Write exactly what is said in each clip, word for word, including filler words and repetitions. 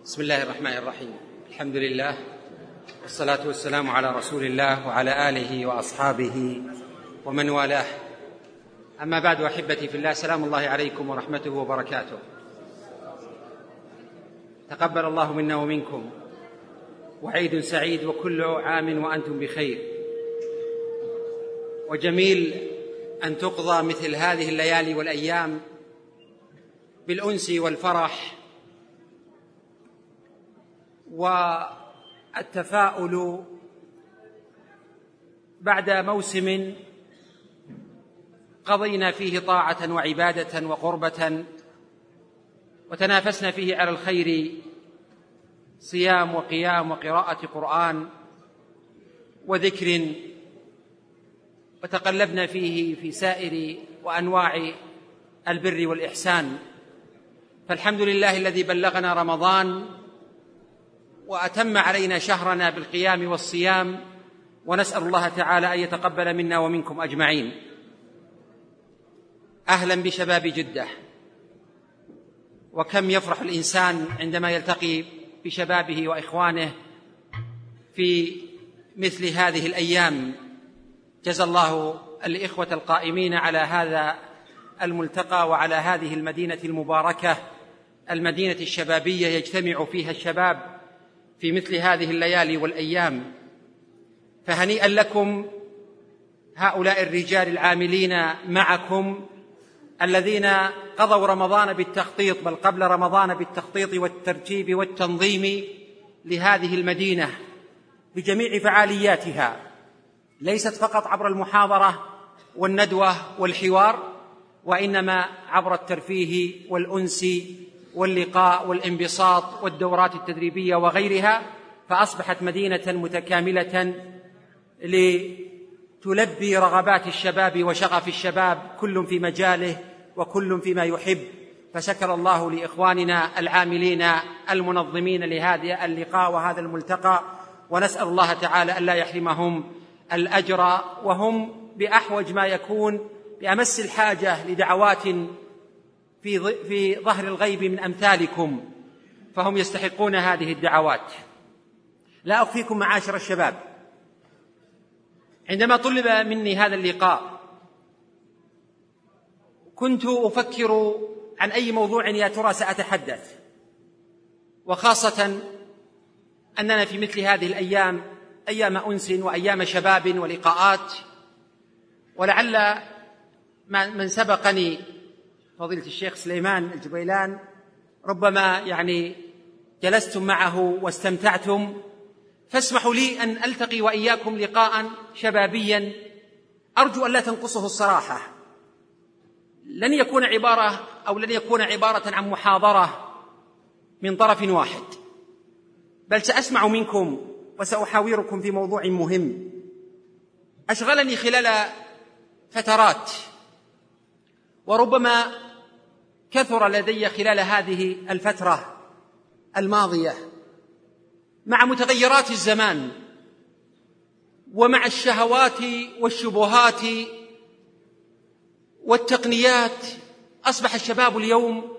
بسم الله الرحمن الرحيم. الحمد لله والصلاة والسلام على رسول الله وعلى آله وأصحابه ومن والاه. أما بعد، أحبتي في الله، سلام الله عليكم ورحمته وبركاته. تقبل الله منا ومنكم، وعيد سعيد، وكل عام وأنتم بخير. وجميل أن تقضى مثل هذه الليالي والأيام بالأنس والفرح والتفاؤل بعد موسم قضينا فيه طاعة وعبادة وقربة، وتنافسنا فيه على الخير، صيام وقيام وقراءة قرآن وذكر، وتقلبنا فيه في سائر وأنواع البر والإحسان. فالحمد لله الذي بلغنا رمضان وأتم علينا شهرنا بالقيام والصيام، ونسأل الله تعالى أن يتقبل منا ومنكم أجمعين. أهلا بشباب جدة، وكم يفرح الإنسان عندما يلتقي بشبابه وإخوانه في مثل هذه الأيام. جزا الله الإخوة القائمين على هذا الملتقى وعلى هذه المدينة المباركة، المدينة الشبابية يجتمع فيها الشباب في مثل هذه الليالي والأيام. فهنيئا لكم هؤلاء الرجال العاملين معكم الذين قضوا رمضان بالتخطيط، بل قبل رمضان بالتخطيط والترتيب والتنظيم لهذه المدينة بجميع فعالياتها، ليست فقط عبر المحاضرة والندوة والحوار، وإنما عبر الترفيه والأنس واللقاء والانبساط والدورات التدريبية وغيرها. فأصبحت مدينة متكاملة لتلبي رغبات الشباب وشغف الشباب، كل في مجاله وكل فيما يحب. فشكر الله لإخواننا العاملين المنظمين لهذا اللقاء وهذا الملتقى، ونسأل الله تعالى ألا يحرمهم الأجر، وهم بأحوج ما يكون، بأمس الحاجة لدعوات في في ظهر الغيب من أمثالكم، فهم يستحقون هذه الدعوات. لا أخفيكم معاشر الشباب، عندما طلب مني هذا اللقاء كنت أفكر عن أي موضوع يا ترى سأتحدث، وخاصة أننا في مثل هذه الأيام أيام أنس وأيام شباب ولقاءات. ولعل من سبقني فضيلة الشيخ سليمان الجبيلان ربما يعني جلستم معه واستمتعتم، فاسمحوا لي أن ألتقي وإياكم لقاء شبابيا أرجو أن لا تنقصه الصراحة. لن يكون عبارة أو لن يكون عبارة عن محاضرة من طرف واحد، بل سأسمع منكم وسأحاوركم في موضوع مهم أشغلني خلال فترات، وربما كثر لدي خلال هذه الفترة الماضية مع متغيرات الزمان ومع الشهوات والشبهات والتقنيات. أصبح الشباب اليوم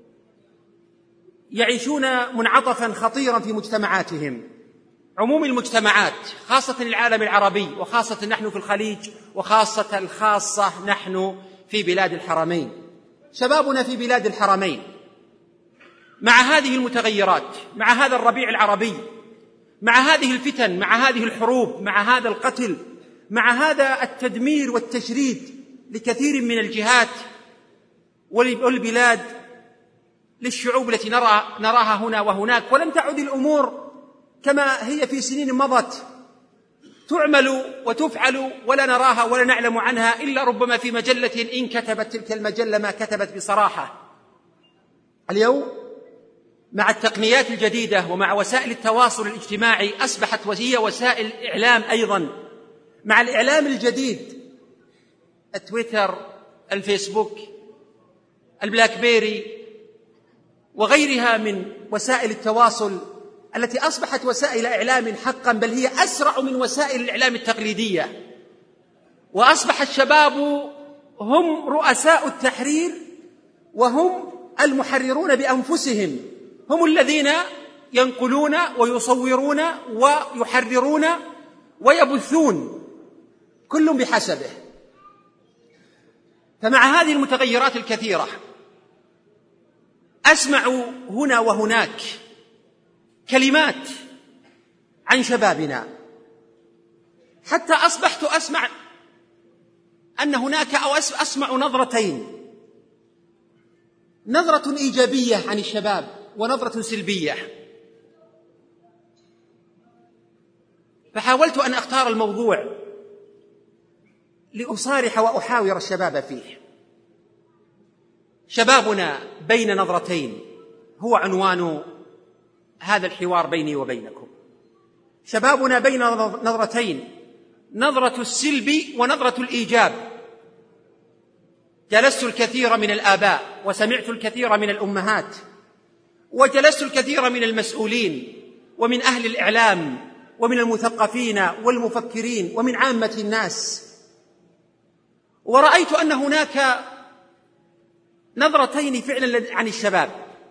يعيشون منعطفا خطيرا في مجتمعاتهم، عموم المجتمعات، خاصة العالم العربي، وخاصة نحن في الخليج، وخاصة الخاصة نحن في بلاد الحرمين. شبابنا في بلاد الحرمين مع هذه المتغيرات، مع هذا الربيع العربي، مع هذه الفتن، مع هذه الحروب، مع هذا القتل، مع هذا التدمير والتشريد لكثير من الجهات والبلاد للشعوب التي نرى نراها هنا وهناك. ولم تعد الأمور كما هي في سنين مضت، تعمل وتفعل ولا نراها ولا نعلم عنها إلا ربما في مجلة، إن كتبت تلك المجلة ما كتبت بصراحة. اليوم مع التقنيات الجديدة ومع وسائل التواصل الاجتماعي أصبحت وهي وسائل إعلام أيضا، مع الإعلام الجديد، التويتر، الفيسبوك، البلاك بيري وغيرها من وسائل التواصل التي أصبحت وسائل إعلام حقا، بل هي أسرع من وسائل الإعلام التقليدية. وأصبح الشباب هم رؤساء التحرير، وهم المحررون بأنفسهم، هم الذين ينقلون ويصورون ويحررون ويبثون، كل بحسبه. فمع هذه المتغيرات الكثيرة أسمع هنا وهناك كلمات عن شبابنا، حتى أصبحت أسمع أن هناك أو أسمع نظرتين: نظرة إيجابية عن الشباب ونظرة سلبية. فحاولت أن أختار الموضوع لأصارح وأحاور الشباب فيه. شبابنا بين نظرتين هو عنوان هذا الحوار بيني وبينكم. شبابنا بين نظرتين: نظرة السلب ونظرة الإيجاب. جلست الكثير من الآباء وسمعت الكثير من الأمهات وجلست الكثير من المسؤولين ومن أهل الإعلام ومن المثقفين والمفكرين ومن عامة الناس، ورأيت أن هناك نظرتين فعلا عن الشباب.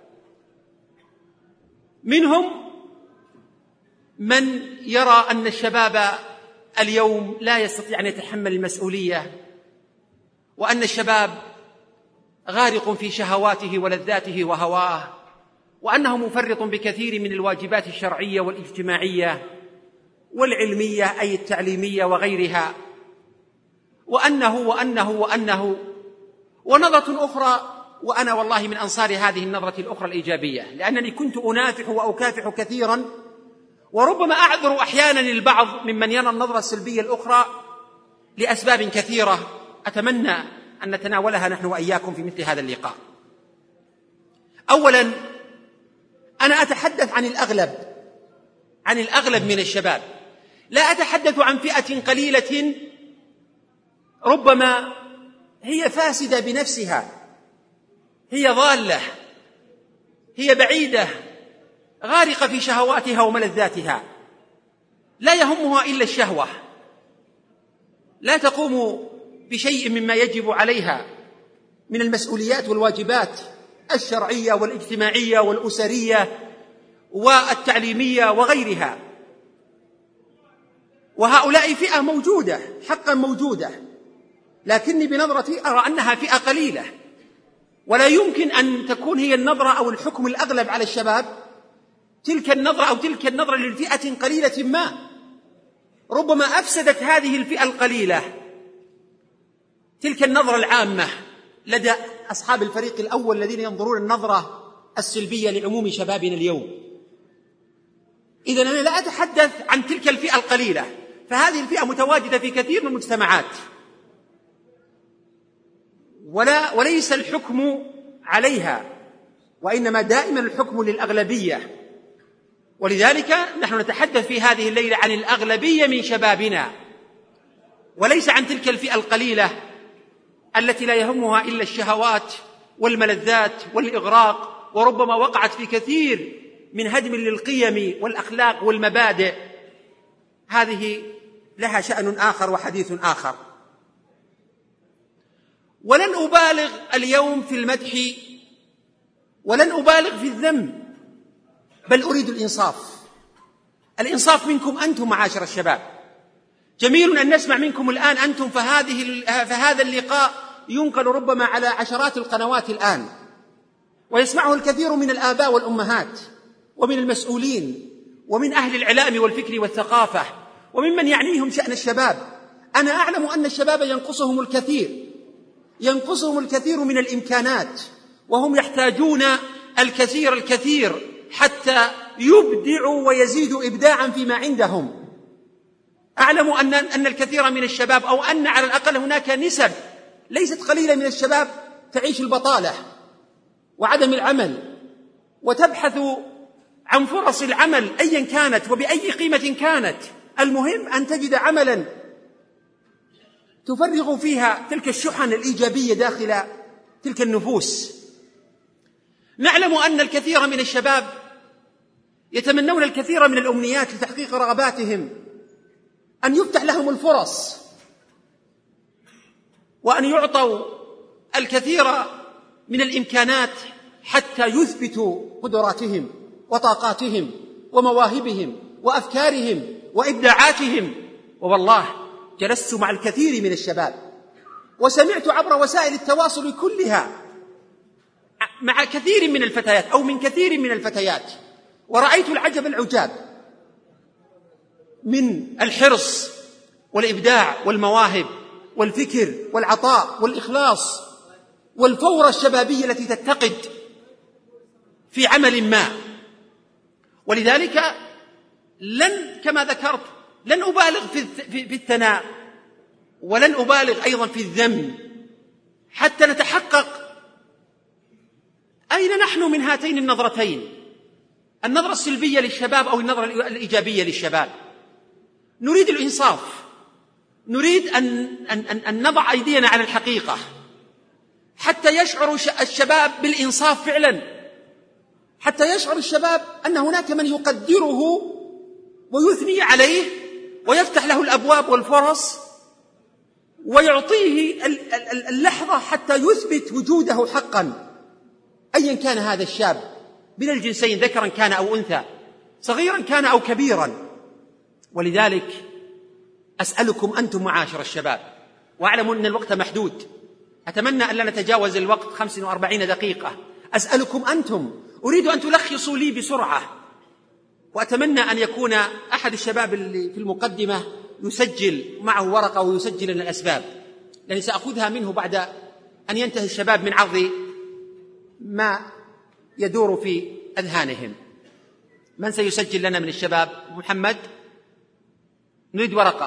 منهم من يرى أن الشباب اليوم لا يستطيع أن يتحمل المسؤولية، وأن الشباب غارق في شهواته ولذاته وهواه، وأنه مفرط بكثير من الواجبات الشرعية والاجتماعية والعلمية أي التعليمية وغيرها، وأنه وأنه وأنه ونظرة أخرى. وأنا والله من أنصار هذه النظرة الأخرى الإيجابية، لأنني كنت أنافح وأكافح كثيرا، وربما أعذر أحيانا البعض ممن يرى النظرة السلبية الأخرى لأسباب كثيرة أتمنى أن نتناولها نحن وإياكم في مثل هذا اللقاء. أولا، أنا أتحدث عن الأغلب عن الأغلب من الشباب، لا أتحدث عن فئة قليلة ربما هي فاسدة بنفسها، هي ضالة، هي بعيدة، غارقة في شهواتها وملذاتها، لا يهمها إلا الشهوة، لا تقوم بشيء مما يجب عليها من المسؤوليات والواجبات الشرعية والاجتماعية والأسرية والتعليمية وغيرها. وهؤلاء فئة موجودة، حقا موجودة، لكني بنظرتي أرى أنها فئة قليلة، ولا يمكن أن تكون هي النظرة أو الحكم الأغلب على الشباب تلك النظرة أو تلك النظرة للفئة قليلة ما. ربما أفسدت هذه الفئة القليلة تلك النظرة العامة لدى أصحاب الفريق الأول الذين ينظرون النظرة السلبية لعموم شبابنا اليوم. إذن أنا لا أتحدث عن تلك الفئة القليلة، فهذه الفئة متواجدة في كثير من المجتمعات، ولا وليس الحكم عليها، وإنما دائما الحكم للأغلبية. ولذلك نحن نتحدث في هذه الليلة عن الأغلبية من شبابنا، وليس عن تلك الفئة القليلة التي لا يهمها إلا الشهوات والملذات والإغراق، وربما وقعت في كثير من هدم للقيم والأخلاق والمبادئ. هذه لها شأن آخر وحديث آخر. ولن أبالغ اليوم في المدح ولن أبالغ في الذم، بل أريد الإنصاف. الإنصاف منكم أنتم معاشر الشباب. جميل أن نسمع منكم الآن أنتم، فهذه فهذا اللقاء ينقل ربما على عشرات القنوات الآن، ويسمعه الكثير من الآباء والأمهات ومن المسؤولين ومن أهل الإعلام والفكر والثقافة وممن يعنيهم شأن الشباب. أنا أعلم أن الشباب ينقصهم الكثير ينقصهم الكثير من الإمكانات، وهم يحتاجون الكثير الكثير حتى يبدعوا ويزيدوا إبداعا فيما عندهم. أعلم أن أن الكثير من الشباب، أو أن على الأقل هناك نسب ليست قليلة من الشباب تعيش البطالة وعدم العمل، وتبحث عن فرص العمل أيا كانت وبأي قيمة كانت. المهم أن تجد عملا تفرغ فيها تلك الشحن الإيجابية داخل تلك النفوس. نعلم أن الكثير من الشباب يتمنون الكثير من الأمنيات لتحقيق رغباتهم، أن يفتح لهم الفرص، وأن يعطوا الكثير من الإمكانات حتى يثبتوا قدراتهم وطاقاتهم. ومواهبهم وأفكارهم وإبداعاتهم. ووالله جلست مع الكثير من الشباب وسمعت عبر وسائل التواصل كلها مع كثير من الفتيات أو من كثير من الفتيات، ورأيت العجب العجاب من الحرص والإبداع والمواهب والفكر والعطاء والإخلاص والفورة الشبابية التي تتقد في عمل ما. ولذلك لن كما ذكرت لن أبالغ في الثناء ولن أبالغ أيضا في الذم حتى نتحقق أين نحن من هاتين النظرتين، النظرة السلبية للشباب أو النظرة الإيجابية للشباب. نريد الإنصاف، نريد أن, أن, أن نضع أيدينا على الحقيقة حتى يشعر الشباب بالإنصاف فعلا، حتى يشعر الشباب أن هناك من يقدره ويثني عليه ويفتح له الأبواب والفرص ويعطيه اللحظة حتى يثبت وجوده حقا، أيا كان هذا الشاب من الجنسين، ذكرا كان أو أنثى، صغيرا كان أو كبيرا. ولذلك أسألكم أنتم معاشر الشباب، وأعلم أن الوقت محدود، أتمنى أن لا نتجاوز الوقت خمس وأربعين دقيقة. أسألكم أنتم، أريد أن تلخصوا لي بسرعة، وأتمنى أن يكون أحد الشباب اللي في المقدمة يسجل معه ورقة ويسجل لنا الأسباب، لأني سأخذها منه بعد أن ينتهي الشباب من عرض ما يدور في أذهانهم. من سيسجل لنا من الشباب؟ محمد، نريد ورقة،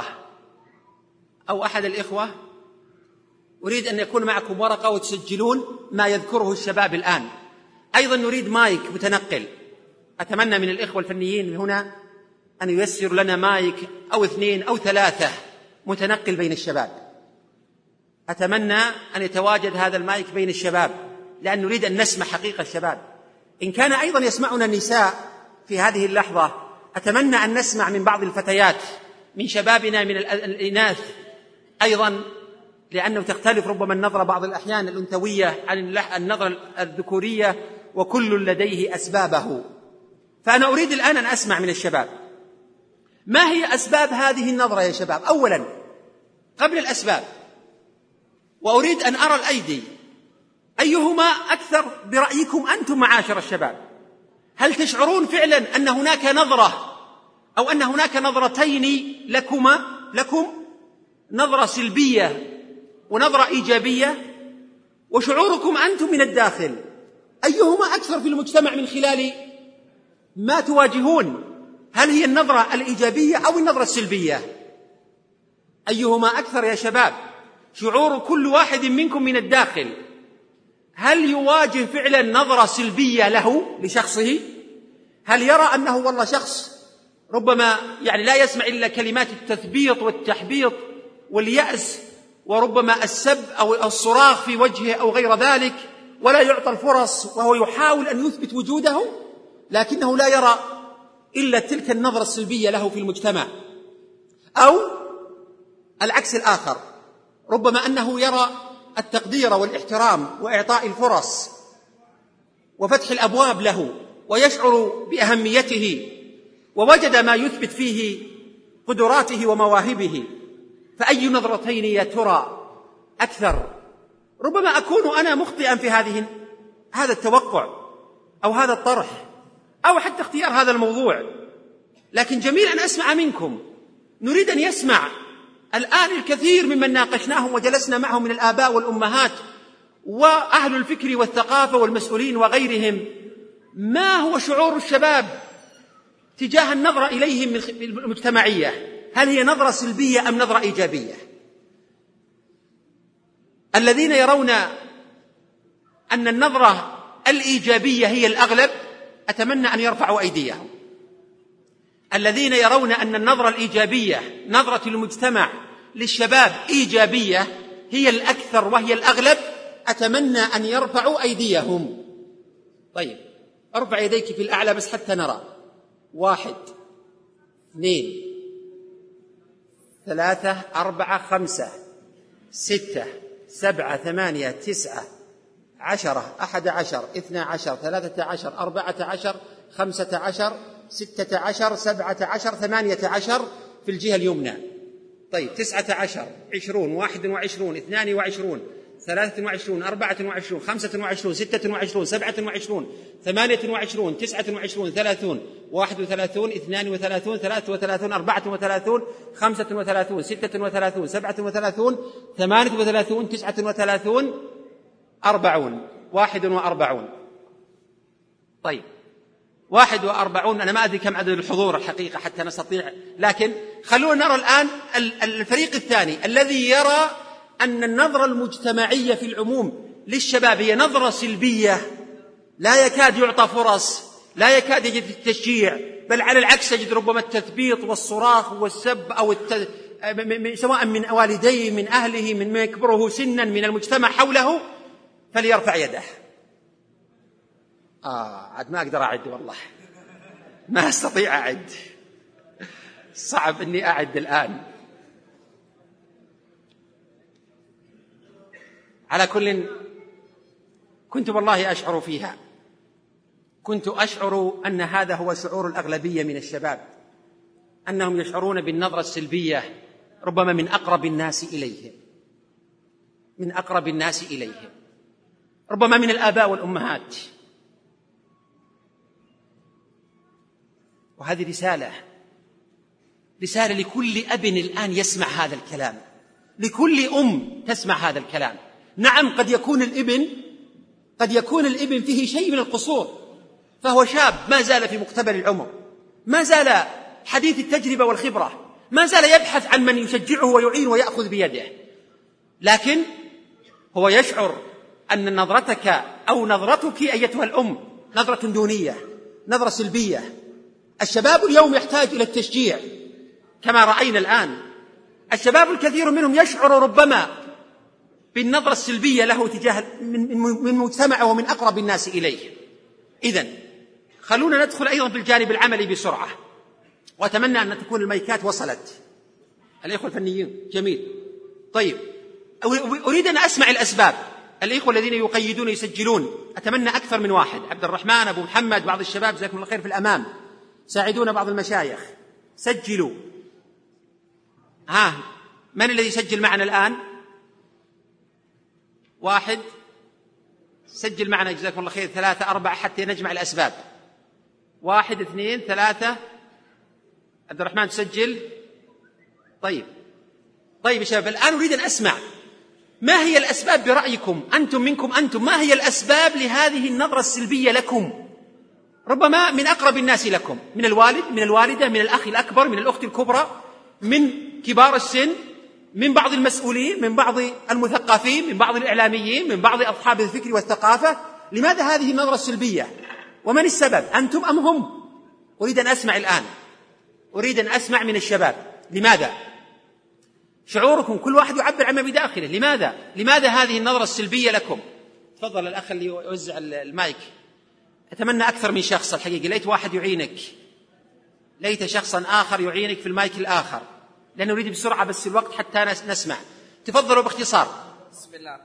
أو أحد الإخوة، أريد أن يكون معكم ورقة وتسجلون ما يذكره الشباب الآن. أيضا نريد مايك متنقل، أتمنى من الإخوة الفنيين هنا أن ييسر لنا مايك أو اثنين أو ثلاثة متنقل بين الشباب. أتمنى أن يتواجد هذا المايك بين الشباب، لأن نريد أن نسمع حقيقة الشباب. إن كان أيضا يسمعنا النساء في هذه اللحظة، أتمنى أن نسمع من بعض الفتيات من شبابنا من الإناث أيضا، لأنه تختلف ربما النظرة بعض الأحيان الأنثوية عن النظرة الذكورية، وكل لديه أسبابه. فأنا أريد الآن أن أسمع من الشباب ما هي أسباب هذه النظرة يا شباب. أولا قبل الأسباب، وأريد أن أرى الأيدي، أيهما أكثر برأيكم أنتم معاشر الشباب؟ هل تشعرون فعلا أن هناك نظرة أو أن هناك نظرتين لكما لكم، نظرة سلبية ونظرة إيجابية؟ وشعوركم أنتم من الداخل أيهما أكثر في المجتمع من خلال ما تواجهون؟ هل هي النظرة الإيجابية أو النظرة السلبية؟ أيهما أكثر يا شباب؟ شعور كل واحد منكم من الداخل، هل يواجه فعلا نظرة سلبية له لشخصه؟ هل يرى أنه والله شخص ربما يعني لا يسمع إلا كلمات التثبيط والتحبيط واليأس وربما السب أو الصراخ في وجهه أو غير ذلك، ولا يعطى الفرص وهو يحاول أن يثبت وجوده، لكنه لا يرى إلا تلك النظرة السلبية له في المجتمع؟ أو العكس الآخر، ربما أنه يرى التقدير والاحترام وإعطاء الفرص وفتح الأبواب له ويشعر بأهميته ووجد ما يثبت فيه قدراته ومواهبه. فأي نظرتين يا ترى أكثر؟ ربما أكون أنا مخطئا في هذه هذا التوقع أو هذا الطرح أو حتى اختيار هذا الموضوع، لكن جميل أن أسمع منكم. نريد أن يسمع الآن الكثير ممن ناقشناهم وجلسنا معهم من الآباء والأمهات وأهل الفكر والثقافة والمسؤولين وغيرهم، ما هو شعور الشباب تجاه النظرة إليهم المجتمعية؟ هل هي نظرة سلبية أم نظرة إيجابية؟ الذين يرون أن النظرة الإيجابية هي الأغلب أتمنى أن يرفعوا أيديهم. الذين يرون أن النظرة الإيجابية، نظرة المجتمع للشباب إيجابية، هي الأكثر وهي الأغلب، أتمنى أن يرفعوا أيديهم. طيب ارفع يديك في الأعلى بس حتى نرى. واحد، اثنين، ثلاثة، أربعة، خمسة، ستة، سبعة، ثمانية، تسعة، عشرة، أحد عشر، اثنى عشر، ثلاثة عشر، أربعة عشر، خمسة عشر، ستة عشر، سبعة عشر، ثمانية عشر في الجهة اليمنى. طيب تسعة عشر، عشرون، واحد وعشرون، اثنان وعشرون، ثلاثة وعشرون، أربعة وعشرون، خمسة وعشرون، ستة وعشرون، سبعة وعشرون، ثمانية وعشرون، تسعة وعشرون، ثلاثون، واحد وثلاثون، اثنان وثلاثون، ثلاثة وثلاثون، أربعة وثلاثون، خمسة وثلاثون، ستة وثلاثون، سبعة وثلاثون، ثمانية وثلاثون، تسعة وثلاثون، أربعون، واحد وأربعون. طيب واحد وأربعون، أنا ما أدري كم عدد الحضور الحقيقة حتى نستطيع، لكن خلونا نرى الآن الفريق الثاني الذي يرى أن النظرة المجتمعية في العموم للشباب هي نظرة سلبية، لا يكاد يعطى فرص، لا يكاد يجد التشجيع، بل على العكس يجد ربما التثبيط والصراخ والسب أو الت... سواء من والديه، من أهله، من من يكبره سنا، من المجتمع حوله، فليرفع يده. آه عاد ما أقدر أعد، والله ما أستطيع أعد، صعب أني أعد الآن. على كل، كنت والله أشعر فيها، كنت أشعر أن هذا هو شعور الأغلبية من الشباب، أنهم يشعرون بالنظرة السلبية ربما من أقرب الناس إليهم، من أقرب الناس إليهم، ربما من الآباء والأمهات. وهذه رسالة، رسالة لكل أب الآن يسمع هذا الكلام، لكل أم تسمع هذا الكلام. نعم قد يكون الابن قد يكون الابن فيه شيء من القصور، فهو شاب ما زال في مقتبل العمر، ما زال حديث التجربة والخبرة، ما زال يبحث عن من يشجعه ويعين ويأخذ بيده، لكن هو يشعر أن نظرتك أو نظرتك أيتها الأم نظرة دونية، نظرة سلبية. الشباب اليوم يحتاج إلى التشجيع كما رأينا الآن. الشباب الكثير منهم يشعر ربما بالنظرة السلبية له تجاه من مجتمعه ومن أقرب الناس إليه. إذن خلونا ندخل أيضا بالجانب العملي بسرعة، وأتمنى أن تكون المايكات وصلت. الإخوة الفنيين جميل. طيب أريد أن أسمع الأسباب. الإخوة الذين يقيدون يسجلون، أتمنى أكثر من واحد، عبد الرحمن، أبو محمد، بعض الشباب جزاكم الله خير في الأمام، ساعدونا بعض المشايخ، سجلوا. ها من الذي يسجل معنا الآن؟ واحد سجل معنا جزاكم الله خير، ثلاثة، أربعة، حتى نجمع الأسباب. واحد، اثنين، ثلاثة. عبد الرحمن تسجل. طيب طيب يا شباب، الآن أريد أن أسمع ما هي الأسباب برأيكم أنتم منكم أنتم، ما هي الأسباب لهذه النظرة السلبية لكم؟ ربما من أقرب الناس لكم، من الوالد، من الوالدة، من الأخ الأكبر، من الأخت الكبرى، من كبار السن، من بعض المسؤولين، من بعض المثقفين، من بعض الإعلاميين، من بعض أصحاب الفكر والثقافة. لماذا هذه النظرة السلبية؟ ومن السبب؟ أنتم أم هم؟ أريد أن أسمع الآن، أريد أن أسمع من الشباب. لماذا؟ شعوركم، كل واحد يعبر عما بداخله. لماذا؟ لماذا هذه النظرة السلبية لكم؟ تفضل الأخ اللي يوزع المايك. أتمنى أكثر من شخص الحقيقة، ليت واحد يعينك، ليت شخصا آخر يعينك في المايك الآخر، لأنه نريد بسرعة بس الوقت حتى نسمع. تفضلوا باختصار. بسم الله.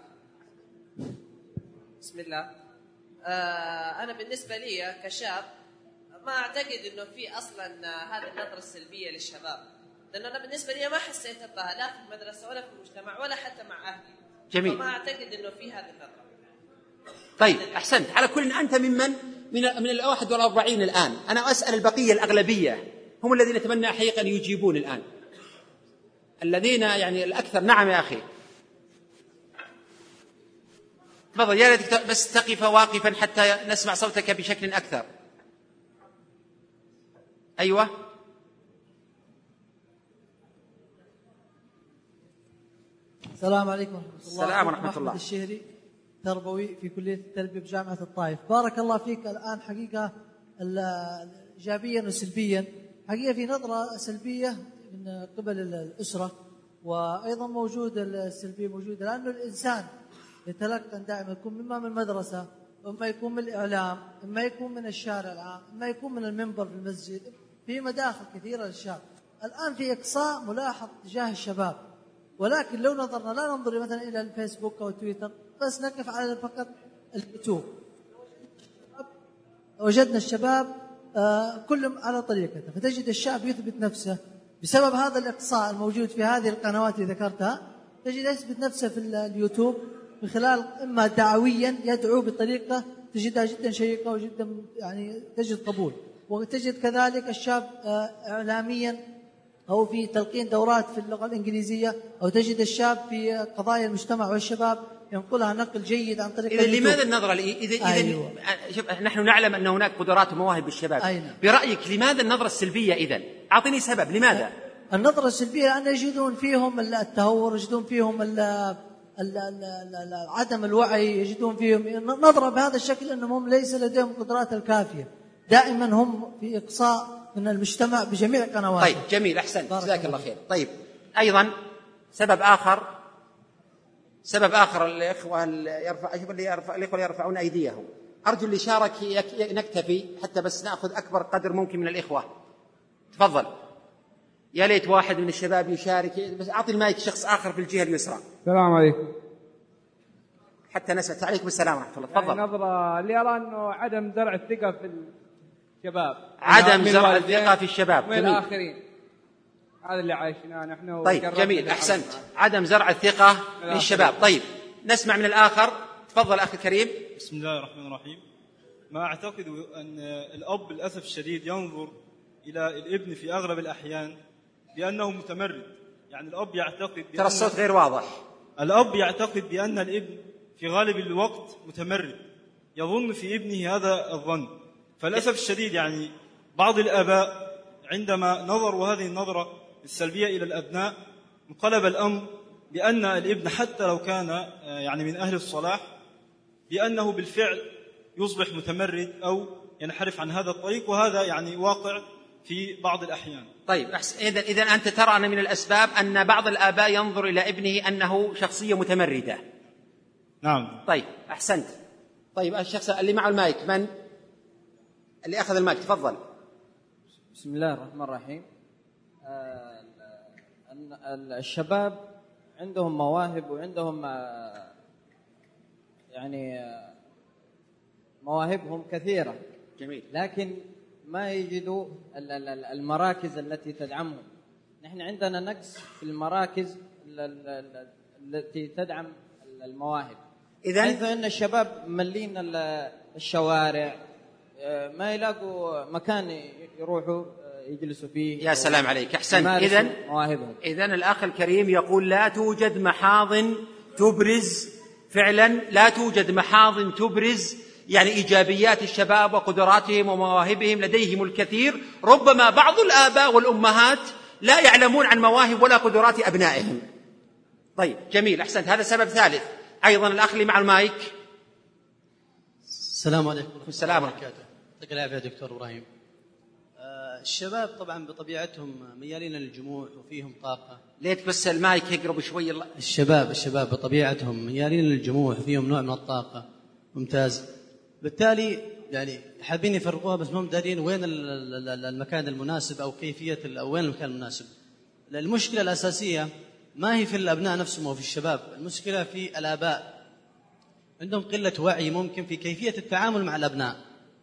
بسم الله. آه أنا بالنسبة لي كشاب ما أعتقد إنه في أصلا هذه النظرة السلبية للشباب، لأن أنا بالنسبة لي ما حسيت بها لا في المدرسة ولا في المجتمع ولا حتى مع أهلي. جميل. فما أعتقد إنه في هذه النظرة. طيب أحسنت. على كل أنت ممن من من الواحد والأربعين الآن. أنا أسأل البقية الأغلبية، هم الذين أتمنى حقيقة أن يجيبون الآن، الذين يعني الأكثر. نعم يا أخي تفضل، يا ريت بس تقف واقفا حتى نسمع صوتك بشكل أكثر. أيوة. السلام عليكم ورحمة الله. السلام ورحمة الله. الشهري تربوي في كلية التربية بجامعة الطائف. بارك الله فيك. الآن حقيقة إيجابيا وسلبيا، حقيقة في نظرة سلبية من قبل الأسرة، وأيضا موجود السلبية موجودة، لأنه الإنسان يتلقى دائما، يكون إما من المدرسة، إما يكون من الإعلام، إما يكون من الشارع العام، إما يكون من المنبر في المسجد، في مداخل كثيرة للشاب. الآن في إقصاء ملاحظ تجاه الشباب، ولكن لو نظرنا لا ننظر مثلا إلى الفيسبوك أو تويتر، بس نقف على فقط اليوتيوب، وجدنا الشباب كل على طريقته، فتجد الشاب يثبت نفسه بسبب هذا الإقصاء الموجود في هذه القنوات اللي ذكرتها. تجد يثبت نفسه في اليوتيوب من خلال إما دعويا يدعو بطريقة تجدها جدا شيقة وجدا يعني تجد قبول، وتجد كذلك الشاب إعلاميا أو في تلقين دورات في اللغة الإنجليزية، أو تجد الشاب في قضايا المجتمع والشباب ينقلها نقل جيد عن طريق إذا لماذا النظرة إذا أيوة. إذا نحن نعلم أن هناك قدرات ومواهب بالشباب، أيوة. برأيك لماذا النظرة السلبية إذن؟ أعطني سبب لماذا؟ النظرة السلبية أن يجدون فيهم التهور، يجدون فيهم ال ال ال عدم الوعي، يجدون فيهم نظرة بهذا الشكل أنهم ليس لديهم القدرات الكافية، دائما هم في إقصاء من المجتمع بجميع قنواته. طيب جميل، أحسنت، جزاك الله خير. طيب أيضا سبب آخر سبب آخر الإخوة يرفع اللي يرفع الإخوة يرفعون أيديهم. أرجو اللي شارك نكتفي حتى بس نأخذ أكبر قدر ممكن من الإخوة. تفضل. يا ليت واحد من الشباب يشارك، بس أعطي المايك شخص آخر في الجهة اليسرى. السلام عليكم. حتى نسمع. عليكم السلام ورحمة الله. تفضل. يعني نظرة اللي أرى أنه عدم زرع الثقة في الشباب، عدم زرع الثقة في الشباب من الآخرين، هذا اللي عايشناه نحن. طيب جميل، أحسنت. عدم زرع الثقة في الشباب. طيب نسمع من الآخر. تفضل أخي الكريم. بسم الله الرحمن الرحيم. ما أعتقد أن الأب للأسف الشديد ينظر إلى الابن في أغلب الأحيان بأنه متمرد. يعني الأب يعتقد ترى الصوت غير واضح. الأب يعتقد بأن الابن في غالب الوقت متمرد، يظن في ابنه هذا الظن. فللأسف الشديد يعني بعض الآباء عندما نظروا هذه النظرة السلبية إلى الأبناء انقلب الأمر بأن الابن حتى لو كان يعني من أهل الصلاح بأنه بالفعل يصبح متمرد أو ينحرف عن هذا الطريق، وهذا يعني واقع في بعض الأحيان. طيب إذا إذا أنت ترى أن من الأسباب أن بعض الآباء ينظر إلى ابنه أنه شخصية متمردة. نعم. طيب أحسنت. طيب الشخص اللي معه المايك، من اللي أخذ المايك؟ تفضل. بسم الله الرحمن الرحيم. الشباب عندهم مواهب وعندهم يعني مواهبهم كثيرة. جميل. لكن ما يجدوا المراكز التي تدعمهم. نحن عندنا نقص في المراكز التي تدعم المواهب، إذن حيث أن الشباب ملين الشوارع، ما يلاقوا مكان يروحوا يجلسوا فيه. يا سلام عليك، أحسن. إذن إذن الأخ الكريم يقول لا توجد محاضن تبرز، فعلا لا توجد محاضن تبرز يعني إيجابيات الشباب وقدراتهم ومواهبهم، لديهم الكثير. ربما بعض الآباء والأمهات لا يعلمون عن مواهب ولا قدرات أبنائهم. طيب جميل، أحسنت. هذا سبب ثالث. أيضا الأخ اللي مع المايك. السلام عليكم. السلام ورحمة الله وبركاته. يعطيك العافية دكتور إبراهيم. الشباب طبعا بطبيعتهم ميالين للجموع وفيهم طاقة. ليت بس المايك يقرب شوي. الله. الشباب الشباب بطبيعتهم ميالين للجموع وفيهم نوع من الطاقة. ممتاز. بالتالي يعني حابين يفرقوها بس مو دارين وين المكان المناسب أو كيفية أو وين المكان المناسب. المشكلة الأساسية ما هي في الأبناء نفسهم أو في الشباب، المشكلة في الآباء، عندهم قلة وعي ممكن في كيفية التعامل مع الأبناء.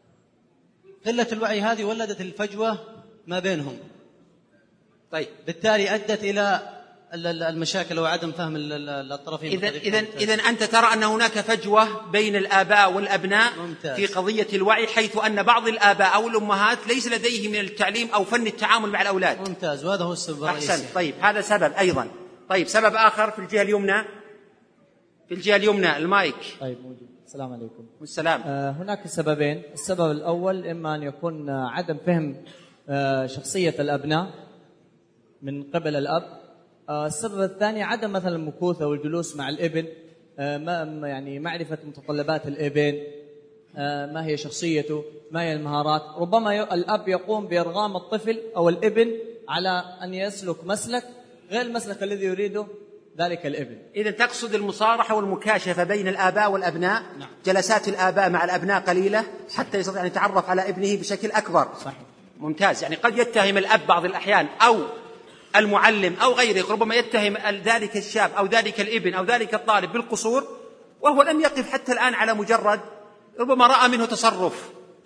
قلة الوعي هذه ولدت الفجوة ما بينهم. طيب بالتالي أدت إلى المشاكل وعدم فهم الطرفين. إذن, إذن, إذن أنت ترى أن هناك فجوة بين الآباء والأبناء. ممتاز. في قضية الوعي، حيث أن بعض الآباء أو الأمهات ليس لديه من التعليم أو فن التعامل مع الأولاد. ممتاز، وهذا هو السبب الرئيسي. أحسن. طيب هذا سبب أيضا. طيب سبب آخر في الجهة اليمنى. في الجهة اليمنى المايك. طيب موجود. السلام عليكم. والسلام. آه هناك سببين. السبب الأول إما أن يكون عدم فهم آه شخصية الأبناء من قبل الأب. آه السبب الثاني عدم مثلا المكوث أو الجلوس مع الابن، آه ما يعني معرفة متطلبات الابن، آه ما هي شخصيته، ما هي المهارات. ربما الأب يقوم بإرغام الطفل أو الابن على أن يسلك مسلك غير المسلك الذي يريده ذلك الابن. إذن تقصد المصارحة والمكاشفة بين الآباء والأبناء. نعم. جلسات الآباء مع الأبناء قليلة حتى يستطيع أن يتعرف على ابنه بشكل أكبر. صحيح. ممتاز. يعني قد يتهم الأب بعض الأحيان أو المعلم أو غيره، ربما يتهم ذلك الشاب أو ذلك الابن أو ذلك الطالب بالقصور، وهو لم يقف حتى الآن على مجرد ربما رأى منه تصرف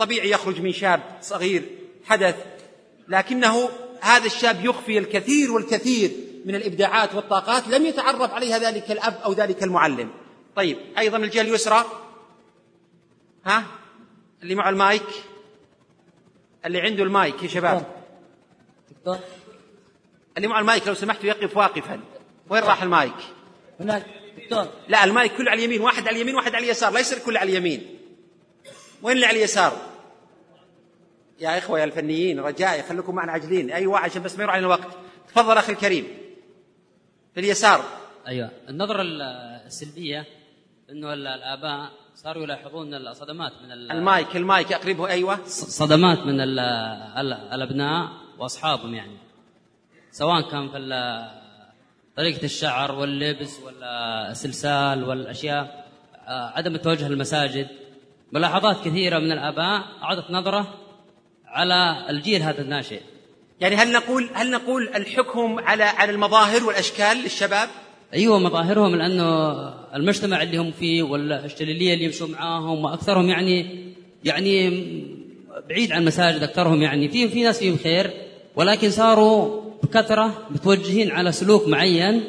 طبيعي يخرج من شاب صغير حدث، لكنه هذا الشاب يخفي الكثير والكثير من الإبداعات والطاقات لم يتعرف عليها ذلك الأب أو ذلك المعلم. طيب أيضا الجهة اليسرى، ها اللي مع المايك، اللي عنده المايك يا شباب، دكتور اللي مع المايك لو سمحتوا يقف واقفا. وين راح المايك؟ هناك دكتور. لا المايك كله على اليمين، واحد على اليمين واحد على اليسار، لا يصير كله على اليمين. وين اللي على اليسار؟ يا إخوة يا الفنيين رجائي خليكم معنا عاجلين، أيوة عشان بس ما يروح علينا الوقت. تفضل أخي الكريم في اليسار. أيوة النظرة السلبية إنه الآباء صاروا يلاحظون الصدمات من المايك المايك أقربه. أيوة صدمات من ال ال الأبناء وأصحابهم، يعني سواء كان في طريقة الشعر واللبس والسلسال والأشياء، عدم التوجه للمساجد. ملاحظات كثيرة من الآباء أعطت نظرة على الجيل هذا الناشئ. يعني هل نقول هل نقول الحكم على على المظاهر والأشكال للشباب؟ أيوة مظاهرهم، لأنه المجتمع اللي هم فيه والاشتليلية اللي يمشوا معاهم، وأكثرهم يعني يعني بعيد عن المساجد، أكثرهم يعني في في ناس فيهم خير، ولكن صاروا بكثرة متوجهين على سلوك معين،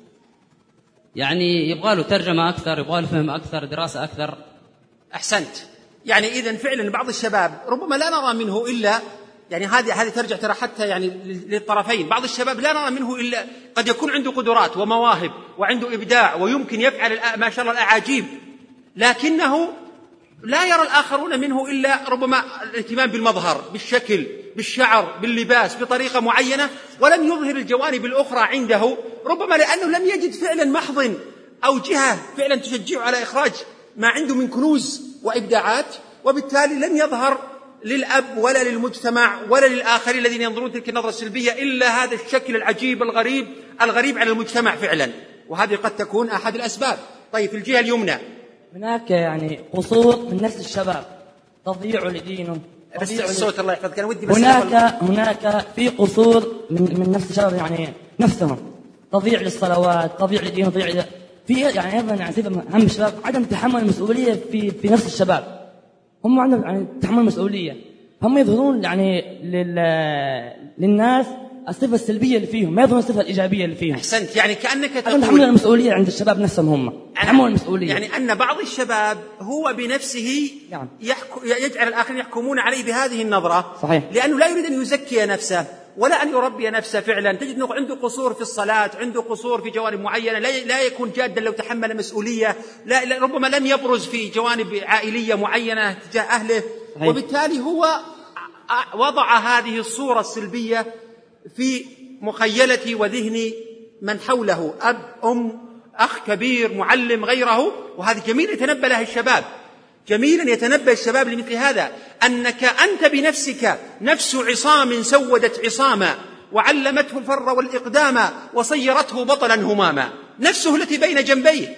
يعني يبغى له ترجمة أكثر، يبغى له فهم أكثر، دراسة أكثر. أحسنت. يعني إذن فعلا بعض الشباب ربما لا نرى منه إلا، يعني هذه هذه ترجع ترى حتى يعني للطرفين. بعض الشباب لا نرى منه إلا قد يكون عنده قدرات ومواهب وعنده إبداع ويمكن يفعل ما شاء الله الأعاجيب، لكنه لا يرى الآخرون منه إلا ربما الاهتمام بالمظهر، بالشكل، بالشعر، باللباس، بطريقة معينة، ولم يظهر الجوانب الأخرى عنده، ربما لأنه لم يجد فعلا محض أو جهة فعلا تشجعه على إخراج ما عنده من كنوز وإبداعات، وبالتالي لن يظهر للأب ولا للمجتمع ولا للآخرين الذين ينظرون تلك النظرة السلبية إلا هذا الشكل العجيب الغريب الغريب على المجتمع فعلا، وهذه قد تكون أحد الأسباب. طيب في الجهة اليمنى هناك يعني قصور من نسل الشباب، تضييع لدينهم. بس الصوت الله يحفظك أنا ودي بس هناك هناك في قصور من من نفس الشباب، يعني نفسهم تضييع للصلوات، تضييع لدينهم، تضييع في يعني أيضا يعني صفة أهم الشباب عدم تحمل المسؤولية في في نفس الشباب. هم عندهم يعني تحمل المسؤولية، هم يظهرون يعني لل للناس الصفة السلبية اللي فيهم، ما يظهرون الصفة الإيجابية اللي فيهم. أحسنت. يعني كأنك تقول تحمل المسؤولية عند الشباب نفسهم، هم تحمل المسؤولية. يعني أن بعض الشباب هو بنفسه يعني. يجعل الآخرين يحكمون عليه بهذه النظرة. صحيح. لأنه لا يريد أن يزكي نفسه ولا أن يربي نفسه. فعلا تجد أنه عنده قصور في الصلاة، عنده قصور في جوانب معينة، لا يكون جادا لو تحمل مسؤولية، لا ربما لم يبرز في جوانب عائلية معينة تجاه أهله. صحيح. وبالتالي هو وضع هذه الصورة السلبية في مخيلة وذهن من حوله، أب، أم، أخ كبير، معلم، غيره. وهذا جميل يتنبه له الشباب، جميلا يتنبه الشباب لمثل هذا، أنك أنت بنفسك نفس عصام سودت عصاما وعلمته الفر والإقدام وصيرته بطلا هماما، نفسه التي بين جنبيه.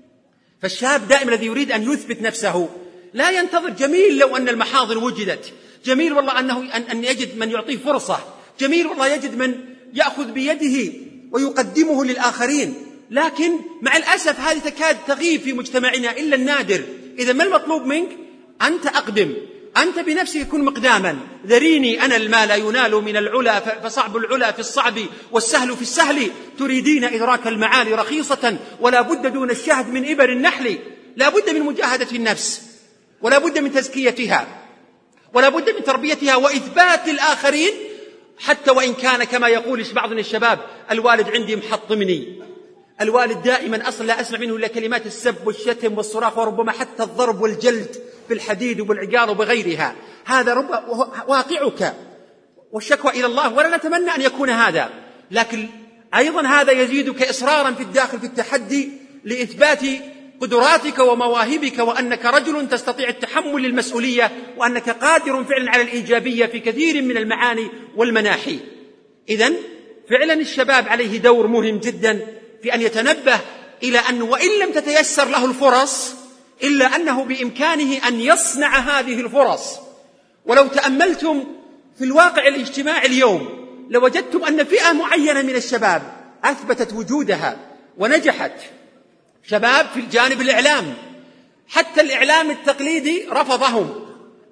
فالشاب دائما الذي يريد أن يثبت نفسه لا ينتظر. جميل لو أن المحاضر وجدت، جميل والله أنه أن يجد من يعطيه فرصة، جميل والله يجد من يأخذ بيده ويقدمه للآخرين، لكن مع الأسف هذه تكاد تغيب في مجتمعنا إلا النادر. إذا ما المطلوب منك؟ أنت أقدم، أنت بنفسك كن مقداما. ذريني أنا المال ينال من العلا، فصعب العلا في الصعب والسهل في السهل. تريدين إدراك المعالي رخيصة ولا بد دون الشهد من إبر النحل. لا بد من مجاهدة النفس، ولا بد من تزكيتها، ولا بد من تربيتها وإثبات الآخرين، حتى وإن كان كما يقول بعض الشباب الوالد عندي محطمني. الوالد دائما أصلا لا أسمع منه إلا كلمات السب والشتم والصراخ، وربما حتى الضرب والجلد بالحديد وبالعقال وبغيرها. هذا رب واقعك، والشكوى إلى الله، ولا نتمنى أن يكون هذا، لكن أيضا هذا يزيدك إصرارا في الداخل في التحدي لإثبات قدراتك ومواهبك، وأنك رجل تستطيع التحمل المسؤولية، وأنك قادر فعلا على الإيجابية في كثير من المعاني والمناحي. إذن فعلا الشباب عليه دور مهم جدا في أن يتنبه إلى أن وإن لم تتيسر له الفرص إلا أنه بإمكانه أن يصنع هذه الفرص. ولو تأملتم في الواقع الاجتماعي اليوم لوجدتم أن فئة معينة من الشباب أثبتت وجودها ونجحت. شباب في الجانب الإعلام، حتى الإعلام التقليدي رفضهم،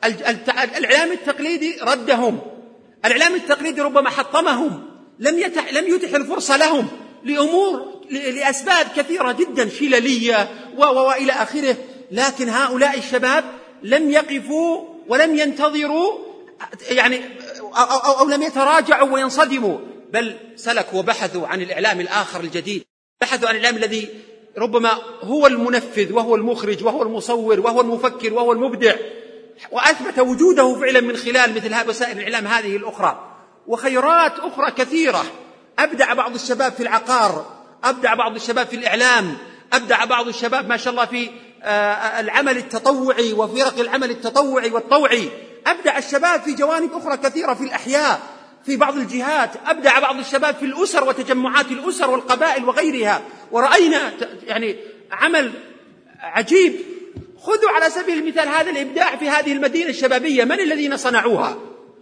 الإعلام التقليدي ردهم، الإعلام التقليدي ربما حطمهم، لم يتح, لم يتح الفرصة لهم لأمور لأسباب كثيرة جدا شللية وإلى آخره. لكن هؤلاء الشباب لم يقفوا ولم ينتظروا يعني أو, أو, أو لم يتراجعوا وينصدموا، بل سلكوا وبحثوا عن الإعلام الآخر الجديد، بحثوا عن الإعلام الذي ربما هو المنفذ وهو المخرج وهو المصور وهو المفكر وهو المبدع، وأثبت وجوده فعلا من خلال مثل وسائل الإعلام هذه الأخرى. وخيرات أخرى كثيرة، أبدع بعض الشباب في العقار، أبدع بعض الشباب في الإعلام، أبدع بعض الشباب ما شاء الله في العمل التطوعي وفرق العمل التطوعي والطوعي، أبدع الشباب في جوانب أخرى كثيرة في الأحياء في بعض الجهات، أبدع بعض الشباب في الأسر وتجمعات الأسر والقبائل وغيرها، ورأينا يعني عمل عجيب. خذوا على سبيل المثال هذا الإبداع في هذه المدينة الشبابية، من الذين صنعوها؟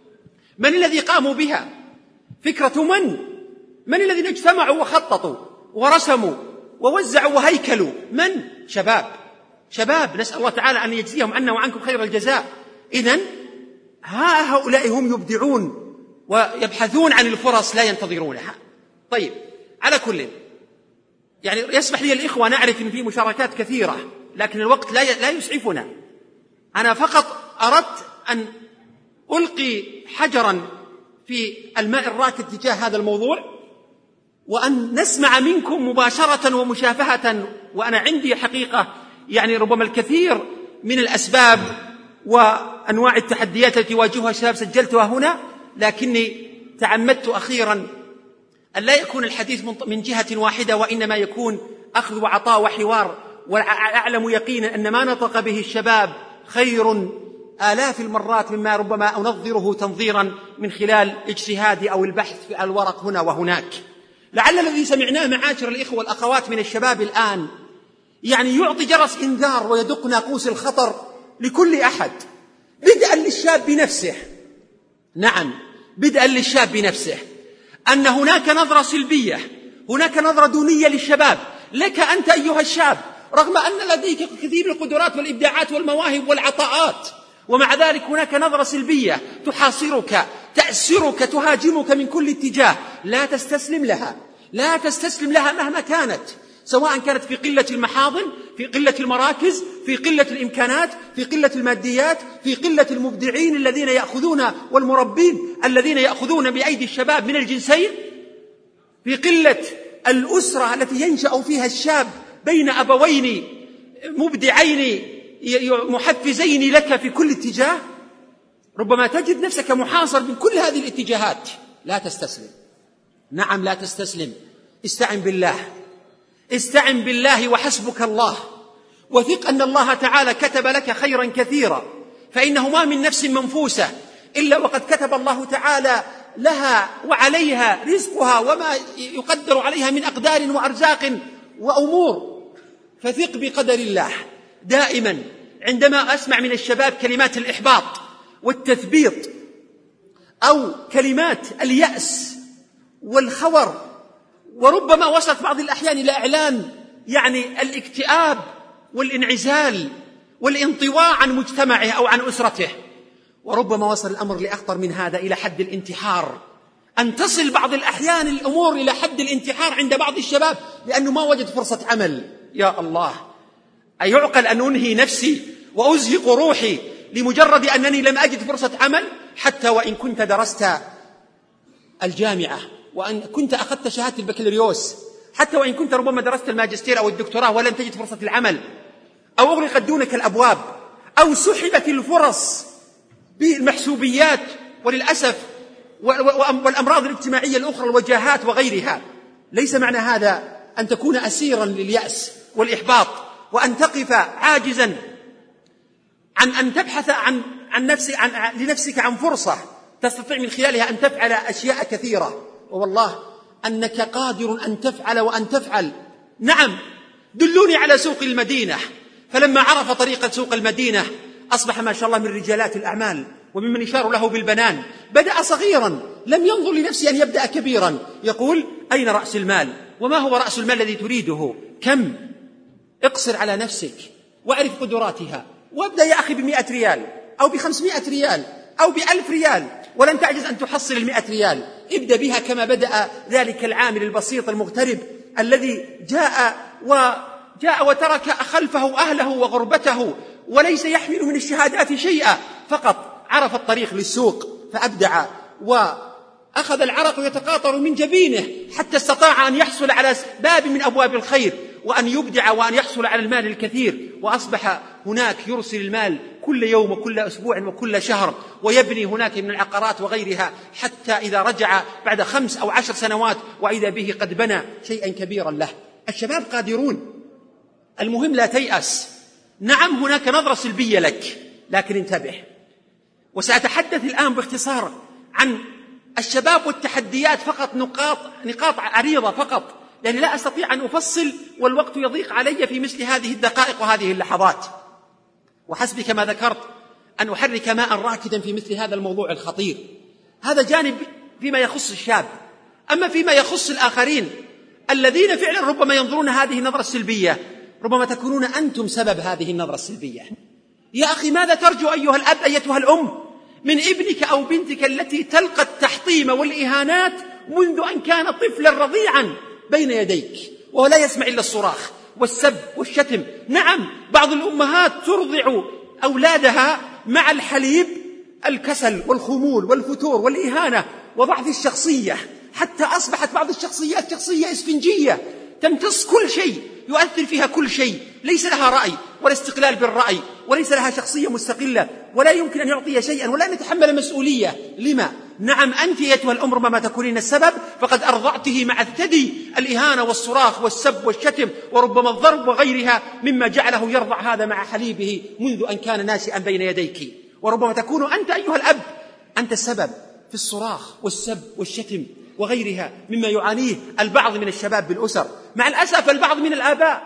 من الذي قاموا بها؟ فكرة من؟ من الذين اجتمعوا وخططوا ورسموا ووزعوا وهيكلوا؟ من؟ شباب شباب نسأل الله تعالى أن يجزيهم عنا وعنكم خير الجزاء. إذن ها هؤلاء هم يبدعون ويبحثون عن الفرص لا ينتظرونها. طيب، على كل يعني يسمح لي الإخوة، نعرف أن في مشاركات كثيرة لكن الوقت لا لا يسعفنا. أنا فقط أردت أن ألقي حجرا في الماء الراكد تجاه هذا الموضوع، وأن نسمع منكم مباشرة ومشافهة. وأنا عندي حقيقة يعني ربما الكثير من الأسباب وأنواع التحديات التي يواجهها الشباب سجلتها هنا، لكني تعمدت أخيرا أن لا يكون الحديث من جهة واحدة، وإنما يكون أخذ وعطاء وحوار. وأعلم يقينا أن ما نطق به الشباب خير آلاف المرات مما ربما أنظره تنظيرا من خلال اجتهادي أو البحث في الورق هنا وهناك. لعل الذي سمعناه معاشر الإخوة والأخوات من الشباب الآن يعني يعطي جرس إنذار ويدق ناقوس الخطر لكل أحد، بدءا للشاب بنفسه. نعم، بدءا للشاب بنفسه، أن هناك نظرة سلبية، هناك نظرة دونية للشباب. لك أنت أيها الشاب، رغم أن لديك كثير القدرات والإبداعات والمواهب والعطاءات، ومع ذلك هناك نظرة سلبية تحاصرك، تأسرك، تهاجمك من كل اتجاه. لا تستسلم لها، لا تستسلم لها مهما كانت، سواء كانت في قلة المحاضن، في قلة المراكز، في قلة الإمكانات، في قلة الماديات، في قلة المبدعين الذين يأخذون والمربين الذين يأخذون بأيدي الشباب من الجنسين، في قلة الأسرة التي ينشأ فيها الشاب بين أبوين مبدعين محفزين لك في كل اتجاه. ربما تجد نفسك محاصر من كل هذه الاتجاهات. لا تستسلم، نعم لا تستسلم، استعن بالله، استعن بالله وحسبك الله، وثق أن الله تعالى كتب لك خيرا كثيرا، فإنه ما من نفس منفوسة إلا وقد كتب الله تعالى لها وعليها رزقها وما يقدر عليها من أقدار وأرزاق وأمور. فثق بقدر الله. دائما عندما أسمع من الشباب كلمات الإحباط والتثبيط أو كلمات اليأس والخور، وربما وصلت بعض الأحيان إلى إعلان يعني الاكتئاب والانعزال والانطواء عن مجتمعه أو عن أسرته، وربما وصل الأمر لأخطر من هذا إلى حد الانتحار، أن تصل بعض الأحيان الأمور إلى حد الانتحار عند بعض الشباب لأنه ما وجد فرصة عمل. يا الله، أيعقل أن أنهي نفسي وأزهق روحي لمجرد أنني لم أجد فرصة عمل؟ حتى وإن كنت درست الجامعة وأن كنت أخذت شهادة البكالوريوس، حتى وإن كنت ربما درست الماجستير أو الدكتوراه ولم تجد فرصة العمل، أو أغلقت دونك الأبواب، أو سحبت الفرص بالمحسوبيات وللأسف والأمراض الاجتماعية الأخرى، الوجاهات وغيرها. ليس معنى هذا أن تكون أسيرا لليأس والإحباط، وأن تقف عاجزا عن أن تبحث عن عن نفسك عن لنفسك عن فرصة تستطيع من خلالها أن تفعل أشياء كثيرة، والله أنك قادر أن تفعل وأن تفعل. نعم، دلوني على سوق المدينة. فلما عرف طريقة سوق المدينة أصبح ما شاء الله من رجالات الأعمال وممن يشار له بالبنان. بدأ صغيرا، لم ينظر لنفسه أن يبدأ كبيرا، يقول أين رأس المال؟ وما هو رأس المال الذي تريده؟ كم؟ اقصر على نفسك واعرف قدراتها، وابدأ يا أخي بمئة ريال أو بخمسمائة ريال أو بألف ريال ولن تعجز أن تحصل المئة ريال، ابدأ بها كما بدأ ذلك العامل البسيط المغترب الذي جاء وجاء وترك خلفه أهله وغربته وليس يحمل من الشهادات شيئا، فقط عرف الطريق للسوق فأبدع وأخذ العرق يتقاطر من جبينه حتى استطاع أن يحصل على باب من أبواب الخير وأن يبدع وأن يحصل على المال الكثير، وأصبح هناك يرسل المال كل يوم وكل أسبوع وكل شهر ويبني هناك من العقارات وغيرها، حتى إذا رجع بعد خمس أو عشر سنوات وإذا به قد بنى شيئا كبيرا له. الشباب قادرون، المهم لا تيأس. نعم هناك نظرة سلبية لك لكن انتبه. وسأتحدث الآن باختصار عن الشباب والتحديات فقط، نقاط نقاط عريضة فقط، لأن لا أستطيع أن أفصل والوقت يضيق علي في مثل هذه الدقائق وهذه اللحظات، وحسبي كما ذكرت أن أحرك ماء راكدا في مثل هذا الموضوع الخطير. هذا جانب فيما يخص الشاب. أما فيما يخص الآخرين الذين فعلا ربما ينظرون هذه النظرة السلبية، ربما تكونون أنتم سبب هذه النظرة السلبية. يا أخي ماذا ترجو أيها الأب أيتها الأم من ابنك أو بنتك التي تلقى التحطيم والإهانات منذ أن كان طفلا رضيعا بين يديك وهو لا يسمع إلا الصراخ والسب والشتم؟ نعم بعض الأمهات ترضع أولادها مع الحليب الكسل والخمول والفتور والإهانة وضعف الشخصية، حتى أصبحت بعض الشخصيات شخصية إسفنجية تمتص كل شيء، يؤثر فيها كل شيء، ليس لها رأي ولا استقلال بالرأي وليس لها شخصية مستقلة ولا يمكن أن يعطي شيئا ولا أن يتحمل مسؤولية. لما؟ نعم أنت أيتها الأم ربما تكونين السبب، فقد أرضعته مع الثدي الإهانة والصراخ والسب والشتم وربما الضرب وغيرها مما جعله يرضع هذا مع حليبه منذ أن كان ناشئا بين يديك. وربما تكون أنت أيها الأب أنت السبب في الصراخ والسب والشتم وغيرها مما يعانيه البعض من الشباب بالأسر. مع الأسف البعض من الآباء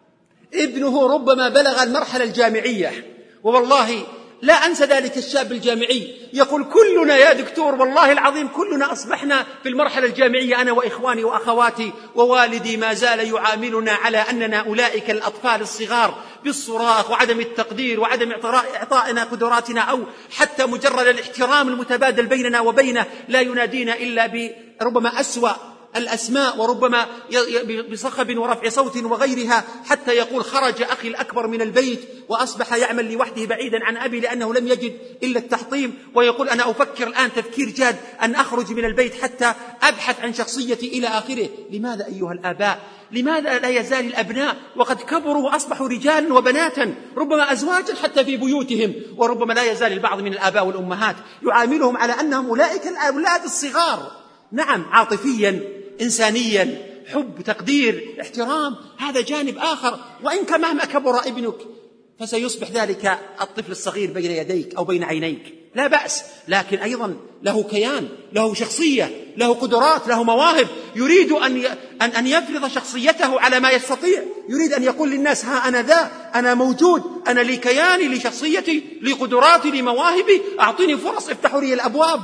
ابنه ربما بلغ المرحلة الجامعية، ووالله لا أنسى ذلك الشاب الجامعي يقول كلنا يا دكتور والله العظيم كلنا أصبحنا في المرحلة الجامعية، أنا وإخواني وأخواتي، ووالدي ما زال يعاملنا على أننا أولئك الأطفال الصغار بالصراخ وعدم التقدير وعدم إعطائنا قدراتنا أو حتى مجرد الاحترام المتبادل بيننا وبينه، لا ينادينا إلا بربما أسوأ الأسماء وربما بصخب ورفع صوت وغيرها، حتى يقول خرج أخي الأكبر من البيت وأصبح يعمل لوحده بعيدا عن أبي لأنه لم يجد إلا التحطيم، ويقول أنا أفكر الآن تفكير جاد أن أخرج من البيت حتى أبحث عن شخصيتي إلى آخره. لماذا أيها الآباء؟ لماذا لا يزال الأبناء وقد كبروا وأصبحوا رجالا وبناتا ربما أزواجا حتى في بيوتهم، وربما لا يزال البعض من الآباء والأمهات يعاملهم على أنهم أولئك الأولاد الصغار؟ نعم عاطفيا إنسانيا حب تقدير احترام هذا جانب آخر، وإن كان مهما كبر ابنك فسيصبح ذلك الطفل الصغير بين يديك أو بين عينيك لا بأس، لكن أيضا له كيان، له شخصية، له قدرات، له مواهب، يريد أن أن يفرض شخصيته على ما يستطيع، يريد أن يقول للناس ها أنا ذا، أنا موجود، أنا لي كياني، لي شخصيتي، لي قدراتي، لي مواهبي، أعطيني فرص، افتحوا لي الأبواب.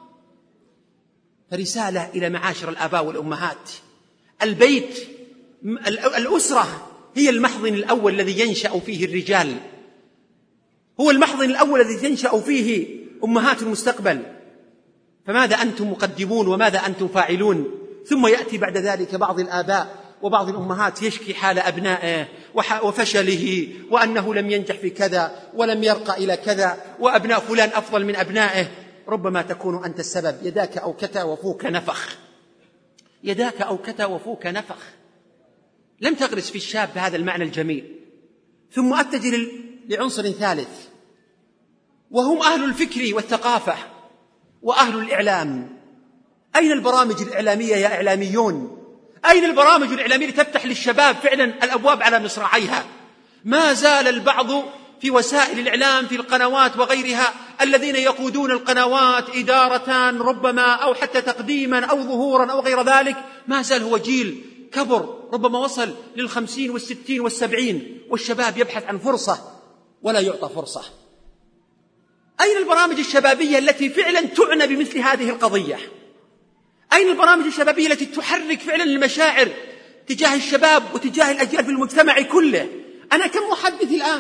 فرسالة إلى معاشر الآباء والأمهات، البيت الأسرة هي المحضن الأول الذي ينشأ فيه الرجال، هو المحضن الأول الذي تنشأ فيه أمهات المستقبل. فماذا أنتم مقدمون وماذا أنتم فاعلون؟ ثم يأتي بعد ذلك بعض الآباء وبعض الأمهات يشكي حال أبنائه وفشله وأنه لم ينجح في كذا ولم يرقى إلى كذا وأبناء فلان أفضل من أبنائه. ربما تكون أنت السبب. يداك أوكتا وفوك نفخ، يداك أوكتا وفوك نفخ. لم تغرس في الشاب هذا المعنى الجميل. ثم أتجه لعنصر ثالث وهم أهل الفكر والثقافة وأهل الإعلام. أين البرامج الإعلامية يا إعلاميون؟ أين البرامج الإعلامية تفتح للشباب فعلا الأبواب على مصراعيها؟ ما زال البعض في وسائل الإعلام في القنوات وغيرها الذين يقودون القنوات إدارة ربما أو حتى تقديما أو ظهورا أو غير ذلك، ما زال هو جيل كبر ربما وصل للخمسين والستين والسبعين، والشباب يبحث عن فرصة ولا يعطى فرصة. أين البرامج الشبابية التي فعلا تعنى بمثل هذه القضية؟ أين البرامج الشبابية التي تحرك فعلا المشاعر تجاه الشباب وتجاه الأجيال في المجتمع كله؟ أنا كم محدث الآن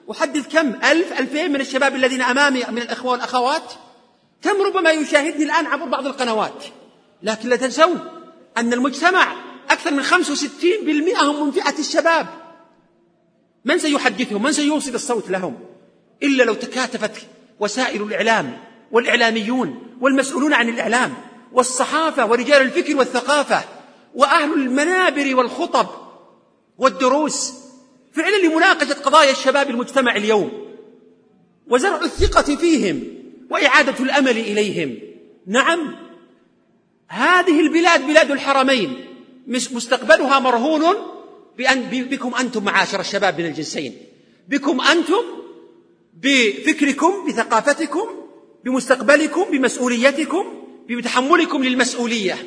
أحدث كم ألف ألفين من الشباب الذين أمامي من الأخوة والأخوات، كم ربما يشاهدني الآن عبر بعض القنوات. لكن لا تنسوا أن المجتمع أكثر من خمسة وستين بالمئة هم من فئة الشباب. من سيحدثهم؟ من سيوصل الصوت لهم؟ إلا لو تكاتفت وسائل الإعلام والإعلاميون والمسؤولون عن الإعلام والصحافة ورجال الفكر والثقافة وأهل المنابر والخطب والدروس فعلا لمناقشة قضايا الشباب المجتمع اليوم وزرع الثقة فيهم وإعادة الأمل إليهم. نعم، هذه البلاد بلاد الحرمين مستقبلها مرهون بأن بكم أنتم معاشر الشباب من الجنسين، بكم أنتم، بفكركم، بثقافتكم، بمستقبلكم، بمسؤوليتكم، بتحملكم للمسؤولية.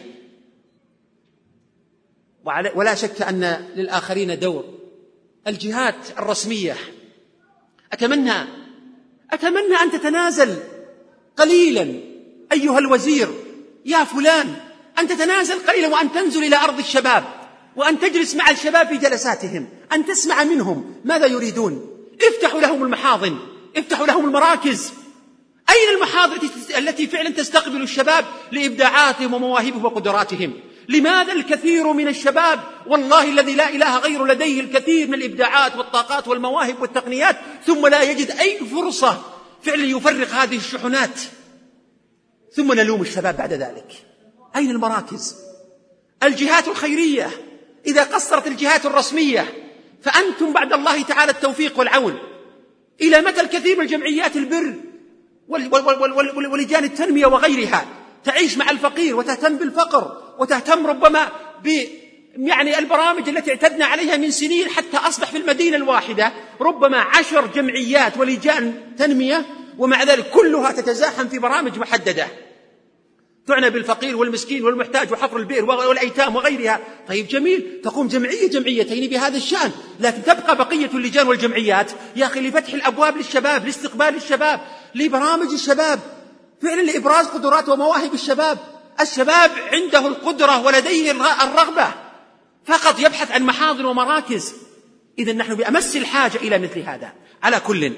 ولا شك أن للآخرين دور. الجهات الرسمية أتمنى أتمنى أن تتنازل قليلا أيها الوزير يا فلان، أن تتنازل قليلا وأن تنزل إلى أرض الشباب وأن تجلس مع الشباب في جلساتهم، أن تسمع منهم ماذا يريدون. افتحوا لهم المحاضن، افتحوا لهم المراكز. أين المحاضر التي فعلا تستقبل الشباب لإبداعاتهم ومواهبهم وقدراتهم؟ لماذا الكثير من الشباب والله الذي لا إله غيره لديه الكثير من الإبداعات والطاقات والمواهب والتقنيات ثم لا يجد أي فرصة فعلا يفرغ هذه الشحنات؟ ثم نلوم الشباب بعد ذلك. أين المراكز؟ الجهات الخيرية إذا قصرت الجهات الرسمية فأنتم بعد الله تعالى التوفيق والعون. إلى متى الكثير من جمعيات البر ولجان التنمية وغيرها تعيش مع الفقير وتهتم بالفقر وتهتم ربما ب يعني البرامج التي اعتدنا عليها من سنين، حتى أصبح في المدينة الواحدة ربما عشر جمعيات ولجان تنمية، ومع ذلك كلها تتزاحم في برامج محددة تعنى بالفقير والمسكين والمحتاج وحفر البئر والأيتام وغيرها. طيب جميل، تقوم جمعية جمعيتين بهذا الشأن، لكن تبقى بقية اللجان والجمعيات يا أخي لفتح الأبواب للشباب، لاستقبال الشباب، لبرامج الشباب، فعلا لإبراز قدرات ومواهب الشباب. الشباب عنده القدرة ولديه الرغبة، فقط يبحث عن محاضن ومراكز. إذن نحن بأمس الحاجة إلى مثل هذا. على كل،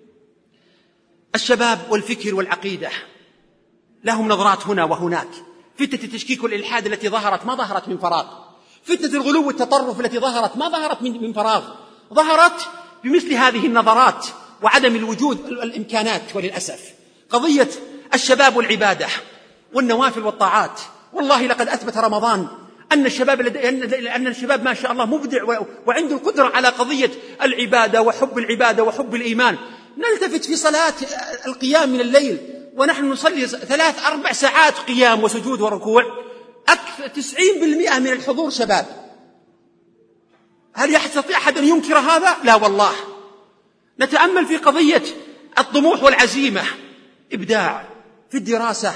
الشباب والفكر والعقيدة لهم نظرات هنا وهناك. فتنة التشكيك والإلحاد التي ظهرت ما ظهرت من فراغ، فتنة الغلو والتطرف التي ظهرت ما ظهرت من فراغ، ظهرت بمثل هذه النظرات وعدم الوجود الإمكانات. وللأسف قضية الشباب والعبادة والنوافل والطاعات، والله لقد أثبت رمضان أن الشباب أن الشباب ما شاء الله مبدع وعنده القدرة على قضية العبادة وحب العبادة وحب الإيمان. نلتفت في صلاة القيام من الليل ونحن نصلي ثلاث أربع ساعات قيام وسجود وركوع، أكثر تسعين بالمئة من الحضور شباب. هل يستطيع أحد أن ينكر هذا؟ لا والله. نتأمل في قضية الطموح والعزيمة، إبداع في الدراسة،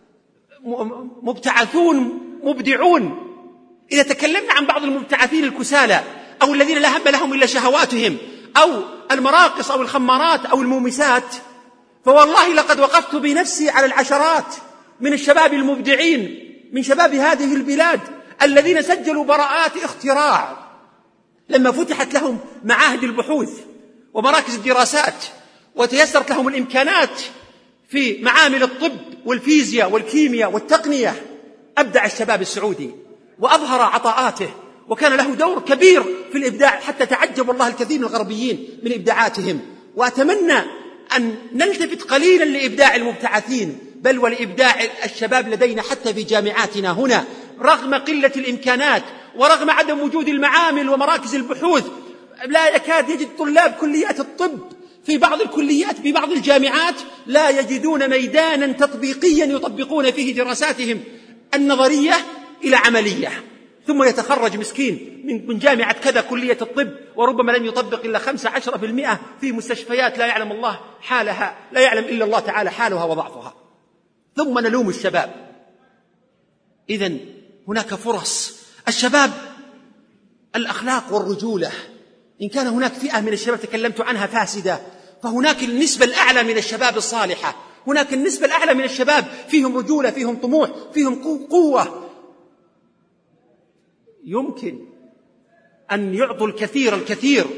مبتعثون مبدعون. إذا تكلمنا عن بعض المبتعثين الكسالى أو الذين لا هم لهم إلا شهواتهم أو المراقص أو الخمارات أو المومسات، فوالله لقد وقفت بنفسي على العشرات من الشباب المبدعين من شباب هذه البلاد الذين سجلوا براءات اختراع لما فتحت لهم معاهد البحوث ومراكز الدراسات وتيسرت لهم الإمكانات في معامل الطب والفيزياء والكيمياء والتقنية. أبدع الشباب السعودي وأظهر عطاءاته وكان له دور كبير في الإبداع، حتى تعجب والله الكثير من الغربيين من إبداعاتهم. وأتمنى أن نلتفت قليلا لإبداع المبتعثين بل ولإبداع الشباب لدينا حتى في جامعاتنا هنا، رغم قلة الإمكانات ورغم عدم وجود المعامل ومراكز البحوث. لا يكاد يجد طلاب كليات الطب في بعض الكليات ببعض الجامعات لا يجدون ميدانا تطبيقيا يطبقون فيه دراساتهم النظرية إلى عملية، ثم يتخرج مسكين من جامعة كذا كلية الطب وربما لم يطبق إلا خمسة عشر بالمئة في مستشفيات لا يعلم الله حالها، لا يعلم إلا الله تعالى حالها وضعفها. ثم نلوم الشباب. إذن هناك فرص. الشباب الأخلاق والرجولة، إن كان هناك فئة من الشباب تكلمت عنها فاسدة، فهناك النسبة الأعلى من الشباب الصالحة، هناك النسبة الأعلى من الشباب فيهم رجولة، فيهم طموح، فيهم قوة، يمكن أن يعطوا الكثير الكثير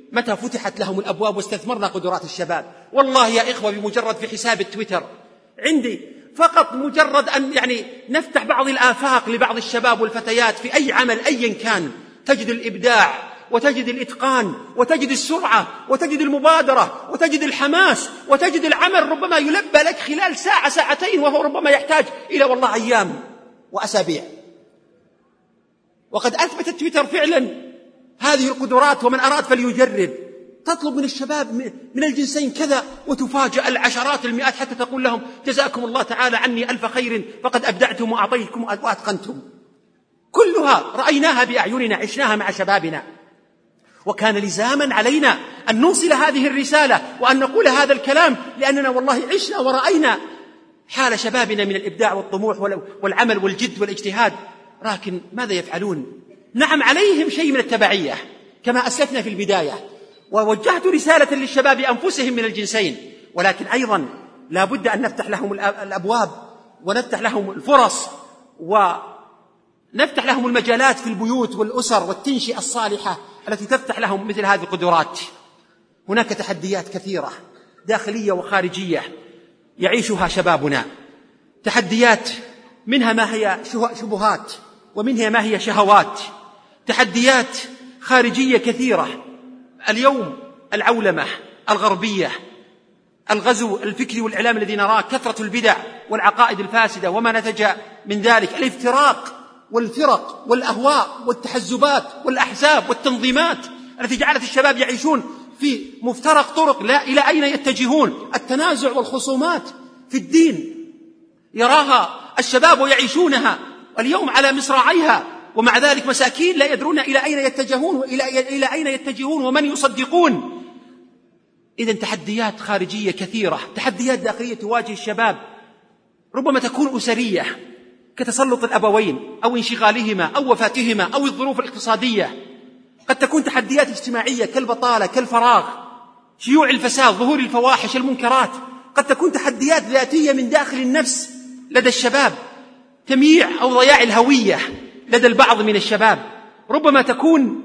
متى فتحت لهم الأبواب واستثمرنا قدرات الشباب. والله يا إخوة بمجرد في حساب التويتر عندي فقط مجرد أن يعني نفتح بعض الآفاق لبعض الشباب والفتيات في أي عمل أيا كان، تجد الإبداع وتجد الإتقان وتجد السرعة وتجد المبادرة وتجد الحماس وتجد العمل ربما يلبى لك خلال ساعة ساعتين، وهو ربما يحتاج إلى والله أيام وأسابيع. وقد أثبت تويتر فعلا هذه القدرات، ومن أراد فليجرب. تطلب من الشباب من الجنسين كذا وتفاجأ العشرات المئات حتى تقول لهم جزاكم الله تعالى عني ألف خير فقد أبدعتم وأعطيتكم وأتقنتم. كلها رأيناها بأعيننا، عشناها مع شبابنا، وكان لزاما علينا أن نوصل هذه الرسالة وأن نقول هذا الكلام، لأننا والله عشنا ورأينا حال شبابنا من الإبداع والطموح والعمل والجد والاجتهاد. لكن ماذا يفعلون؟ نعم عليهم شيء من التبعية كما أسلفنا في البداية، ووجهت رسالة للشباب أنفسهم من الجنسين، ولكن أيضا لا بد أن نفتح لهم الأبواب ونفتح لهم الفرص ونفتح لهم المجالات في البيوت والأسر والتنشئة الصالحة التي تفتح لهم مثل هذه القدرات. هناك تحديات كثيرة داخلية وخارجية يعيشها شبابنا، تحديات منها ما هي شبهات ومنها ما هي شهوات، تحديات خارجية كثيرة. اليوم العولمة الغربية، الغزو الفكري والإعلام الذي نراه، كثرة البدع والعقائد الفاسدة وما نتج من ذلك، الافتراق والفرق والأهواء والتحزبات والأحزاب والتنظيمات التي جعلت الشباب يعيشون في مفترق طرق لا إلى أين يتجهون، التنازع والخصومات في الدين يراها الشباب ويعيشونها اليوم على مصراعيها، ومع ذلك مساكين لا يدرون إلى أين يتجهون وإلى إلى أين يتجهون ومن يصدقون. إذن تحديات خارجية كثيرة، تحديات داخلية تواجه الشباب، ربما تكون أسرية كتسلط الأبوين أو انشغالهما أو وفاتهما أو الظروف الاقتصادية، قد تكون تحديات اجتماعية كالبطالة كالفراغ، شيوع الفساد، ظهور الفواحش المنكرات، قد تكون تحديات ذاتية من داخل النفس لدى الشباب، تمييع أو ضياع الهوية لدى البعض من الشباب، ربما تكون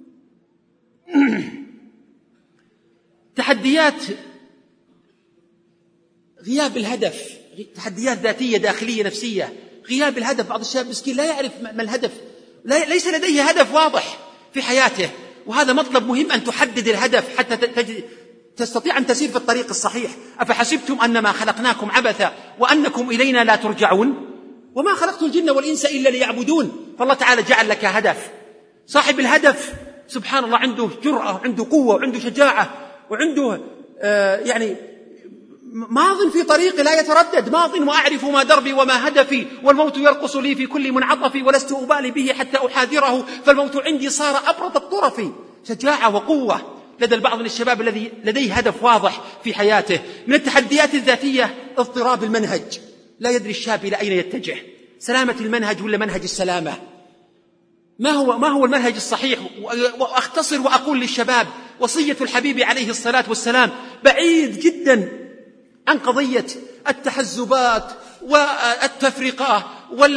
تحديات غياب الهدف، تحديات ذاتية داخلية نفسية، غياب الهدف. بعض الشباب مسكين لا يعرف ما الهدف، ليس لديه هدف واضح في حياته، وهذا مطلب مهم أن تحدد الهدف حتى تستطيع أن تسير في الطريق الصحيح. أفحسبتم أنما خلقناكم عبثا وأنكم إلينا لا ترجعون وما خلقت الجن والإنس إلا ليعبدون. فالله تعالى جعل لك هدف. صاحب الهدف سبحان الله عنده جرأة وعنده قوة وعنده شجاعة وعنده آه يعني ماض في طريق لا يتردد، ماض وأعرف ما دربي وما هدفي، والموت يرقص لي في كل منعطف ولست أبالي به حتى أحاذره، فالموت عندي صار أبرد الطرف. شجاعة وقوة لدى البعض من الشباب الذي لديه هدف واضح في حياته. من التحديات الذاتية اضطراب المنهج، لا يدري الشاب إلى أين يتجه، سلامة المنهج ولا منهج السلامة، ما هو ما هو المنهج الصحيح. وأختصر وأقول للشباب وصية الحبيب عليه الصلاة والسلام بعيد جدا عن قضية التحزبات والتفرقة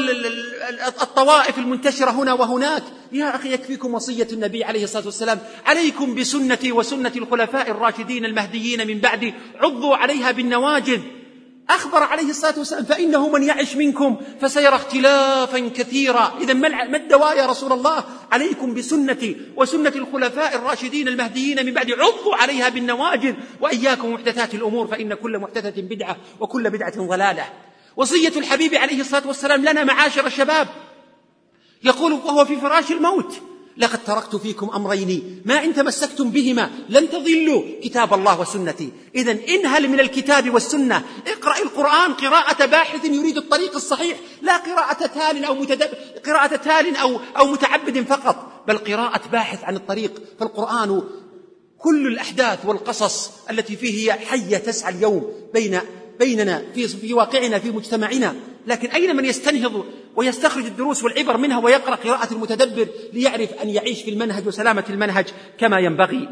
والطوائف المنتشرة هنا وهناك. يا أخي يكفيكم وصية النبي عليه الصلاة والسلام: عليكم بسنتي وسنة الخلفاء الراشدين المهديين من بعدي عضوا عليها بالنواجذ. أخبر عليه الصلاة والسلام: فإنه من يعش منكم فسيرى اختلافا كثيرا. إذا ما الدواء يا رسول الله؟ عليكم بسنتي وسنة الخلفاء الراشدين المهديين من بعد عضوا عليها بالنواجذ وإياكم محدثات الأمور فإن كل محدثة بدعة وكل بدعة ضلالة. وصية الحبيب عليه الصلاة والسلام لنا معاشر الشباب، يقول وهو في فراش الموت: لقد تركت فيكم أمرين ما إن تمسكتم بهما لن تضلوا، كتاب الله وسنتي. إذن انهل من الكتاب والسنة، اقرأ القرآن قراءة باحث يريد الطريق الصحيح، لا قراءة تال أو متدب... قراءة تال أو أو متعبد فقط، بل قراءة باحث عن الطريق. فالقرآن كل الأحداث والقصص التي فيه هي حية تسعى اليوم بين بيننا في في واقعنا في مجتمعنا، لكن أين من يستنهض ويستخرج الدروس والعبر منها ويقرأ قراءة المتدبر ليعرف أن يعيش في المنهج وسلامة المنهج كما ينبغي.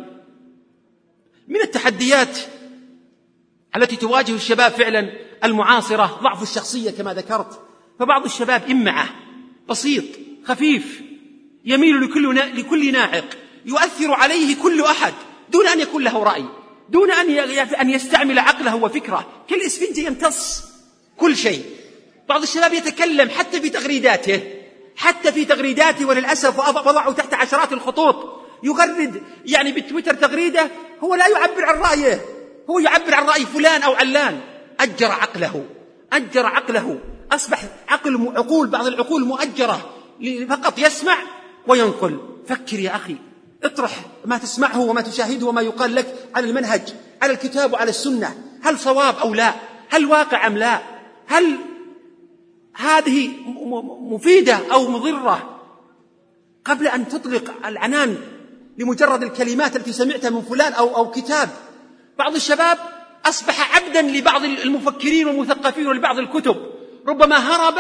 من التحديات التي تواجه الشباب فعلا المعاصرة ضعف الشخصية كما ذكرت. فبعض الشباب إمعة، بسيط، خفيف، يميل لكل لكل ناعق، يؤثر عليه كل أحد، دون أن يكون له رأي، دون أن يستعمل عقله وفكره، كالإسفنج يمتص كل شيء. بعض الشباب يتكلم حتى في تغريداته حتى في تغريداته وللأسف وضعوا تحت عشرات الخطوط، يغرد يعني بالتويتر تغريدة هو لا يعبر عن رأيه، هو يعبر عن رأي فلان أو علان. أجر عقله أجر عقله أصبح عقل عقول بعض العقول مؤجرة فقط يسمع وينقل. فكر يا أخي، اطرح ما تسمعه وما تشاهده وما يقال لك على المنهج، على الكتاب وعلى السنة، هل صواب أو لا؟ هل واقع أم لا؟ هل هذه مفيدة أو مضرة؟ قبل أن تطلق العنان لمجرد الكلمات التي سمعتها من فلان أو, أو كتاب. بعض الشباب أصبح عبدا لبعض المفكرين والمثقفين ولبعض الكتب، ربما هرب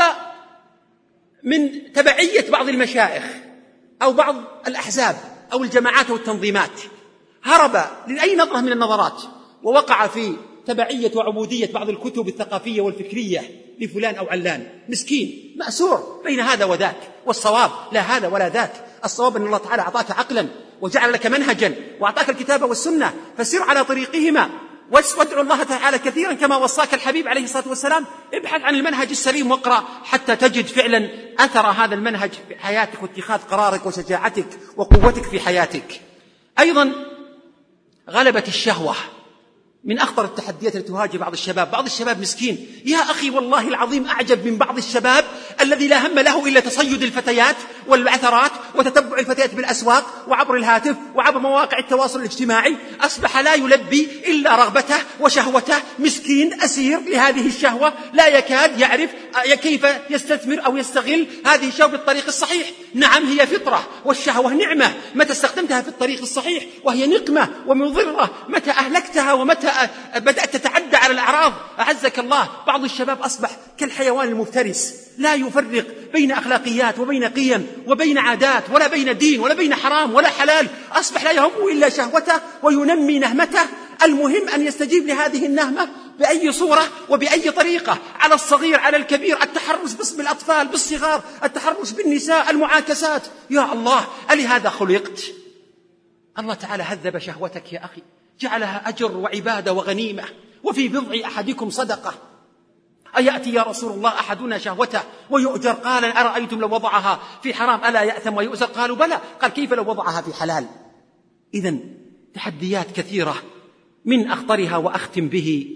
من تبعية بعض المشايخ أو بعض الأحزاب أو الجماعات والتنظيمات، هرب لأي نظرة من النظرات ووقع في تبعية وعبودية بعض الكتب الثقافية والفكرية لفلان أو علان. مسكين مأسور بين هذا وذاك، والصواب لا هذا ولا ذاك. الصواب أن الله تعالى أعطاك عقلا وجعل لك منهجا وأعطاك الكتاب والسنة، فسر على طريقهما وادعو الله تعالى كثيرا كما وصاك الحبيب عليه الصلاة والسلام. ابحث عن المنهج السليم واقرأ حتى تجد فعلا أثر هذا المنهج في حياتك واتخاذ قرارك وشجاعتك وقوتك في حياتك. أيضا غلبة الشهوة من أخطر التحديات التي تواجه بعض الشباب. بعض الشباب مسكين يا أخي والله العظيم أعجب من بعض الشباب الذي لا هم له إلا تصيد الفتيات والعثرات وتتبع الفتيات بالأسواق وعبر الهاتف وعبر مواقع التواصل الاجتماعي، أصبح لا يلبي إلا رغبته وشهوته. مسكين أسير لهذه الشهوة، لا يكاد يعرف كيف يستثمر أو يستغل هذه الشهوة بالطريق الصحيح. نعم هي فطرة، والشهوة نعمة متى استخدمتها في الطريق الصحيح، وهي نقمة ومضرة متى أهلكتها ومتى بدأت تتعدى على الأعراض. أعزك الله، بعض الشباب أصبح كالحيوان المفترس، لا يفرق بين أخلاقيات وبين قيم وبين عادات ولا بين دين ولا بين حرام ولا حلال، أصبح لا يهمه إلا شهوته وينمي نهمته. المهم أن يستجيب لهذه النهمة بأي صورة وبأي طريقة، على الصغير على الكبير، التحرش باسم الأطفال بالصغار، التحرش بالنساء، المعاكسات. يا الله، ألهذا خلقت؟ الله تعالى هذب شهوتك يا أخي، جعلها أجر وعبادة وغنيمة. وفي بضع أحدكم صدقة. أيأتي يا رسول الله أحدنا شهوته ويؤجر؟ قال أرأيتم لو وضعها في حرام ألا يأثم ويؤجر؟ قالوا بلى. قال كيف لو وضعها في حلال؟ إذن تحديات كثيرة، من أخطرها وأختم به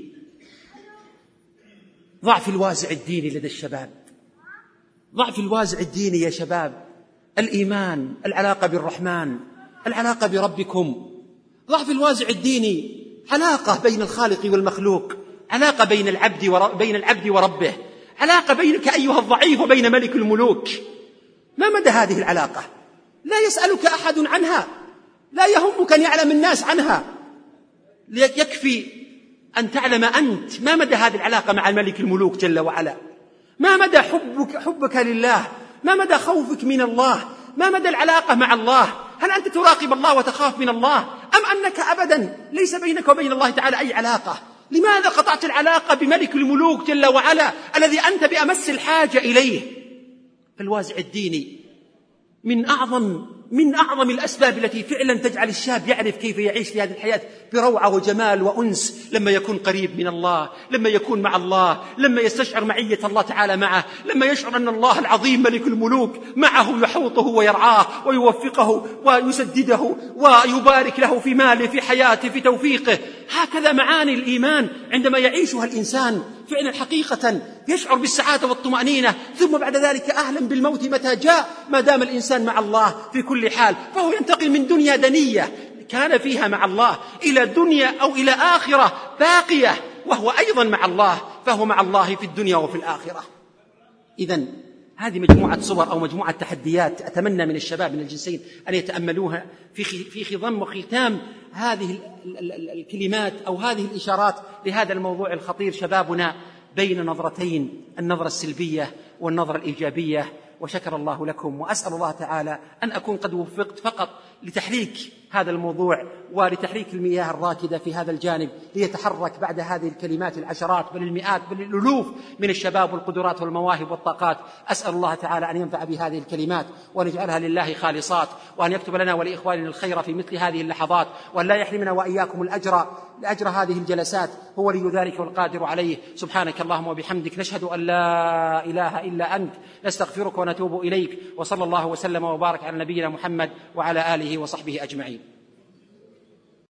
ضعف الوازع الديني لدى الشباب. ضعف الوازع الديني يا شباب، الإيمان، العلاقة بالرحمن، العلاقة بربكم. ضعف الوازع الديني علاقة بين الخالق والمخلوق، علاقة بين العبد ور... بين العبد وربه، علاقة بينك أيها الضعيف وبين ملك الملوك. ما مدى هذه العلاقة؟ لا يسألك أحد عنها، لا يهمك أن يعلم الناس عنها، يكفي أن تعلم أنت ما مدى هذه العلاقة مع الملك الملوك جل وعلا. ما مدى حبك, حبك لله، ما مدى خوفك من الله، ما مدى العلاقة مع الله. هل أنت تراقب الله وتخاف من الله، أم أنك أبدا ليس بينك وبين الله تعالى أي علاقة؟ لماذا قطعت العلاقة بملك الملوك جل وعلا الذي أنت بأمس الحاجة إليه؟ فالوازع الديني من أعظم من أعظم الأسباب التي فعلا تجعل الشاب يعرف كيف يعيش في هذه الحياة بروعة وجمال وأنس، لما يكون قريب من الله، لما يكون مع الله، لما يستشعر معية الله تعالى معه، لما يشعر أن الله العظيم ملك الملوك معه يحوطه ويرعاه ويوفقه ويسدده ويبارك له في ماله، في حياته، في توفيقه. هكذا معاني الإيمان عندما يعيشها الإنسان فعلا حقيقة يشعر بالسعادة والطمأنينة، ثم بعد ذلك أهلا بالموت متى جاء، ما دام الإنسان مع الله في كل حال. فهو ينتقل من دنيا دنية كان فيها مع الله إلى دنيا أو إلى آخرة باقية وهو أيضا مع الله، فهو مع الله في الدنيا وفي الآخرة. إذن هذه مجموعة صور أو مجموعة تحديات أتمنى من الشباب من الجنسين أن يتأملوها في في خضم وختام هذه الكلمات أو هذه الإشارات لهذا الموضوع الخطير. شبابنا بين نظرتين، النظرة السلبية والنظرة الإيجابية. وشكر الله لكم، وأسأل الله تعالى أن أكون قد وفقت فقط لتحريك هذا الموضوع ولتحريك المياه الراكدة في هذا الجانب، ليتحرك بعد هذه الكلمات العشرات بل المئات بل الألوف من الشباب والقدرات والمواهب والطاقات. أسأل الله تعالى أن ينفع بهذه الكلمات وأن يجعلها لله خالصات، وأن يكتب لنا ولإخواننا الخير في مثل هذه اللحظات، وأن لا يحرمنا وإياكم الأجر لأجر هذه الجلسات، هو لي ذلك والقادر عليه. سبحانك اللهم وبحمدك، نشهد أن لا إله إلا أنت، نستغفرك ونتوب إليك، وصلى الله وسلم وبارك على نبينا محمد وعلى آله وصحبه أجمعين.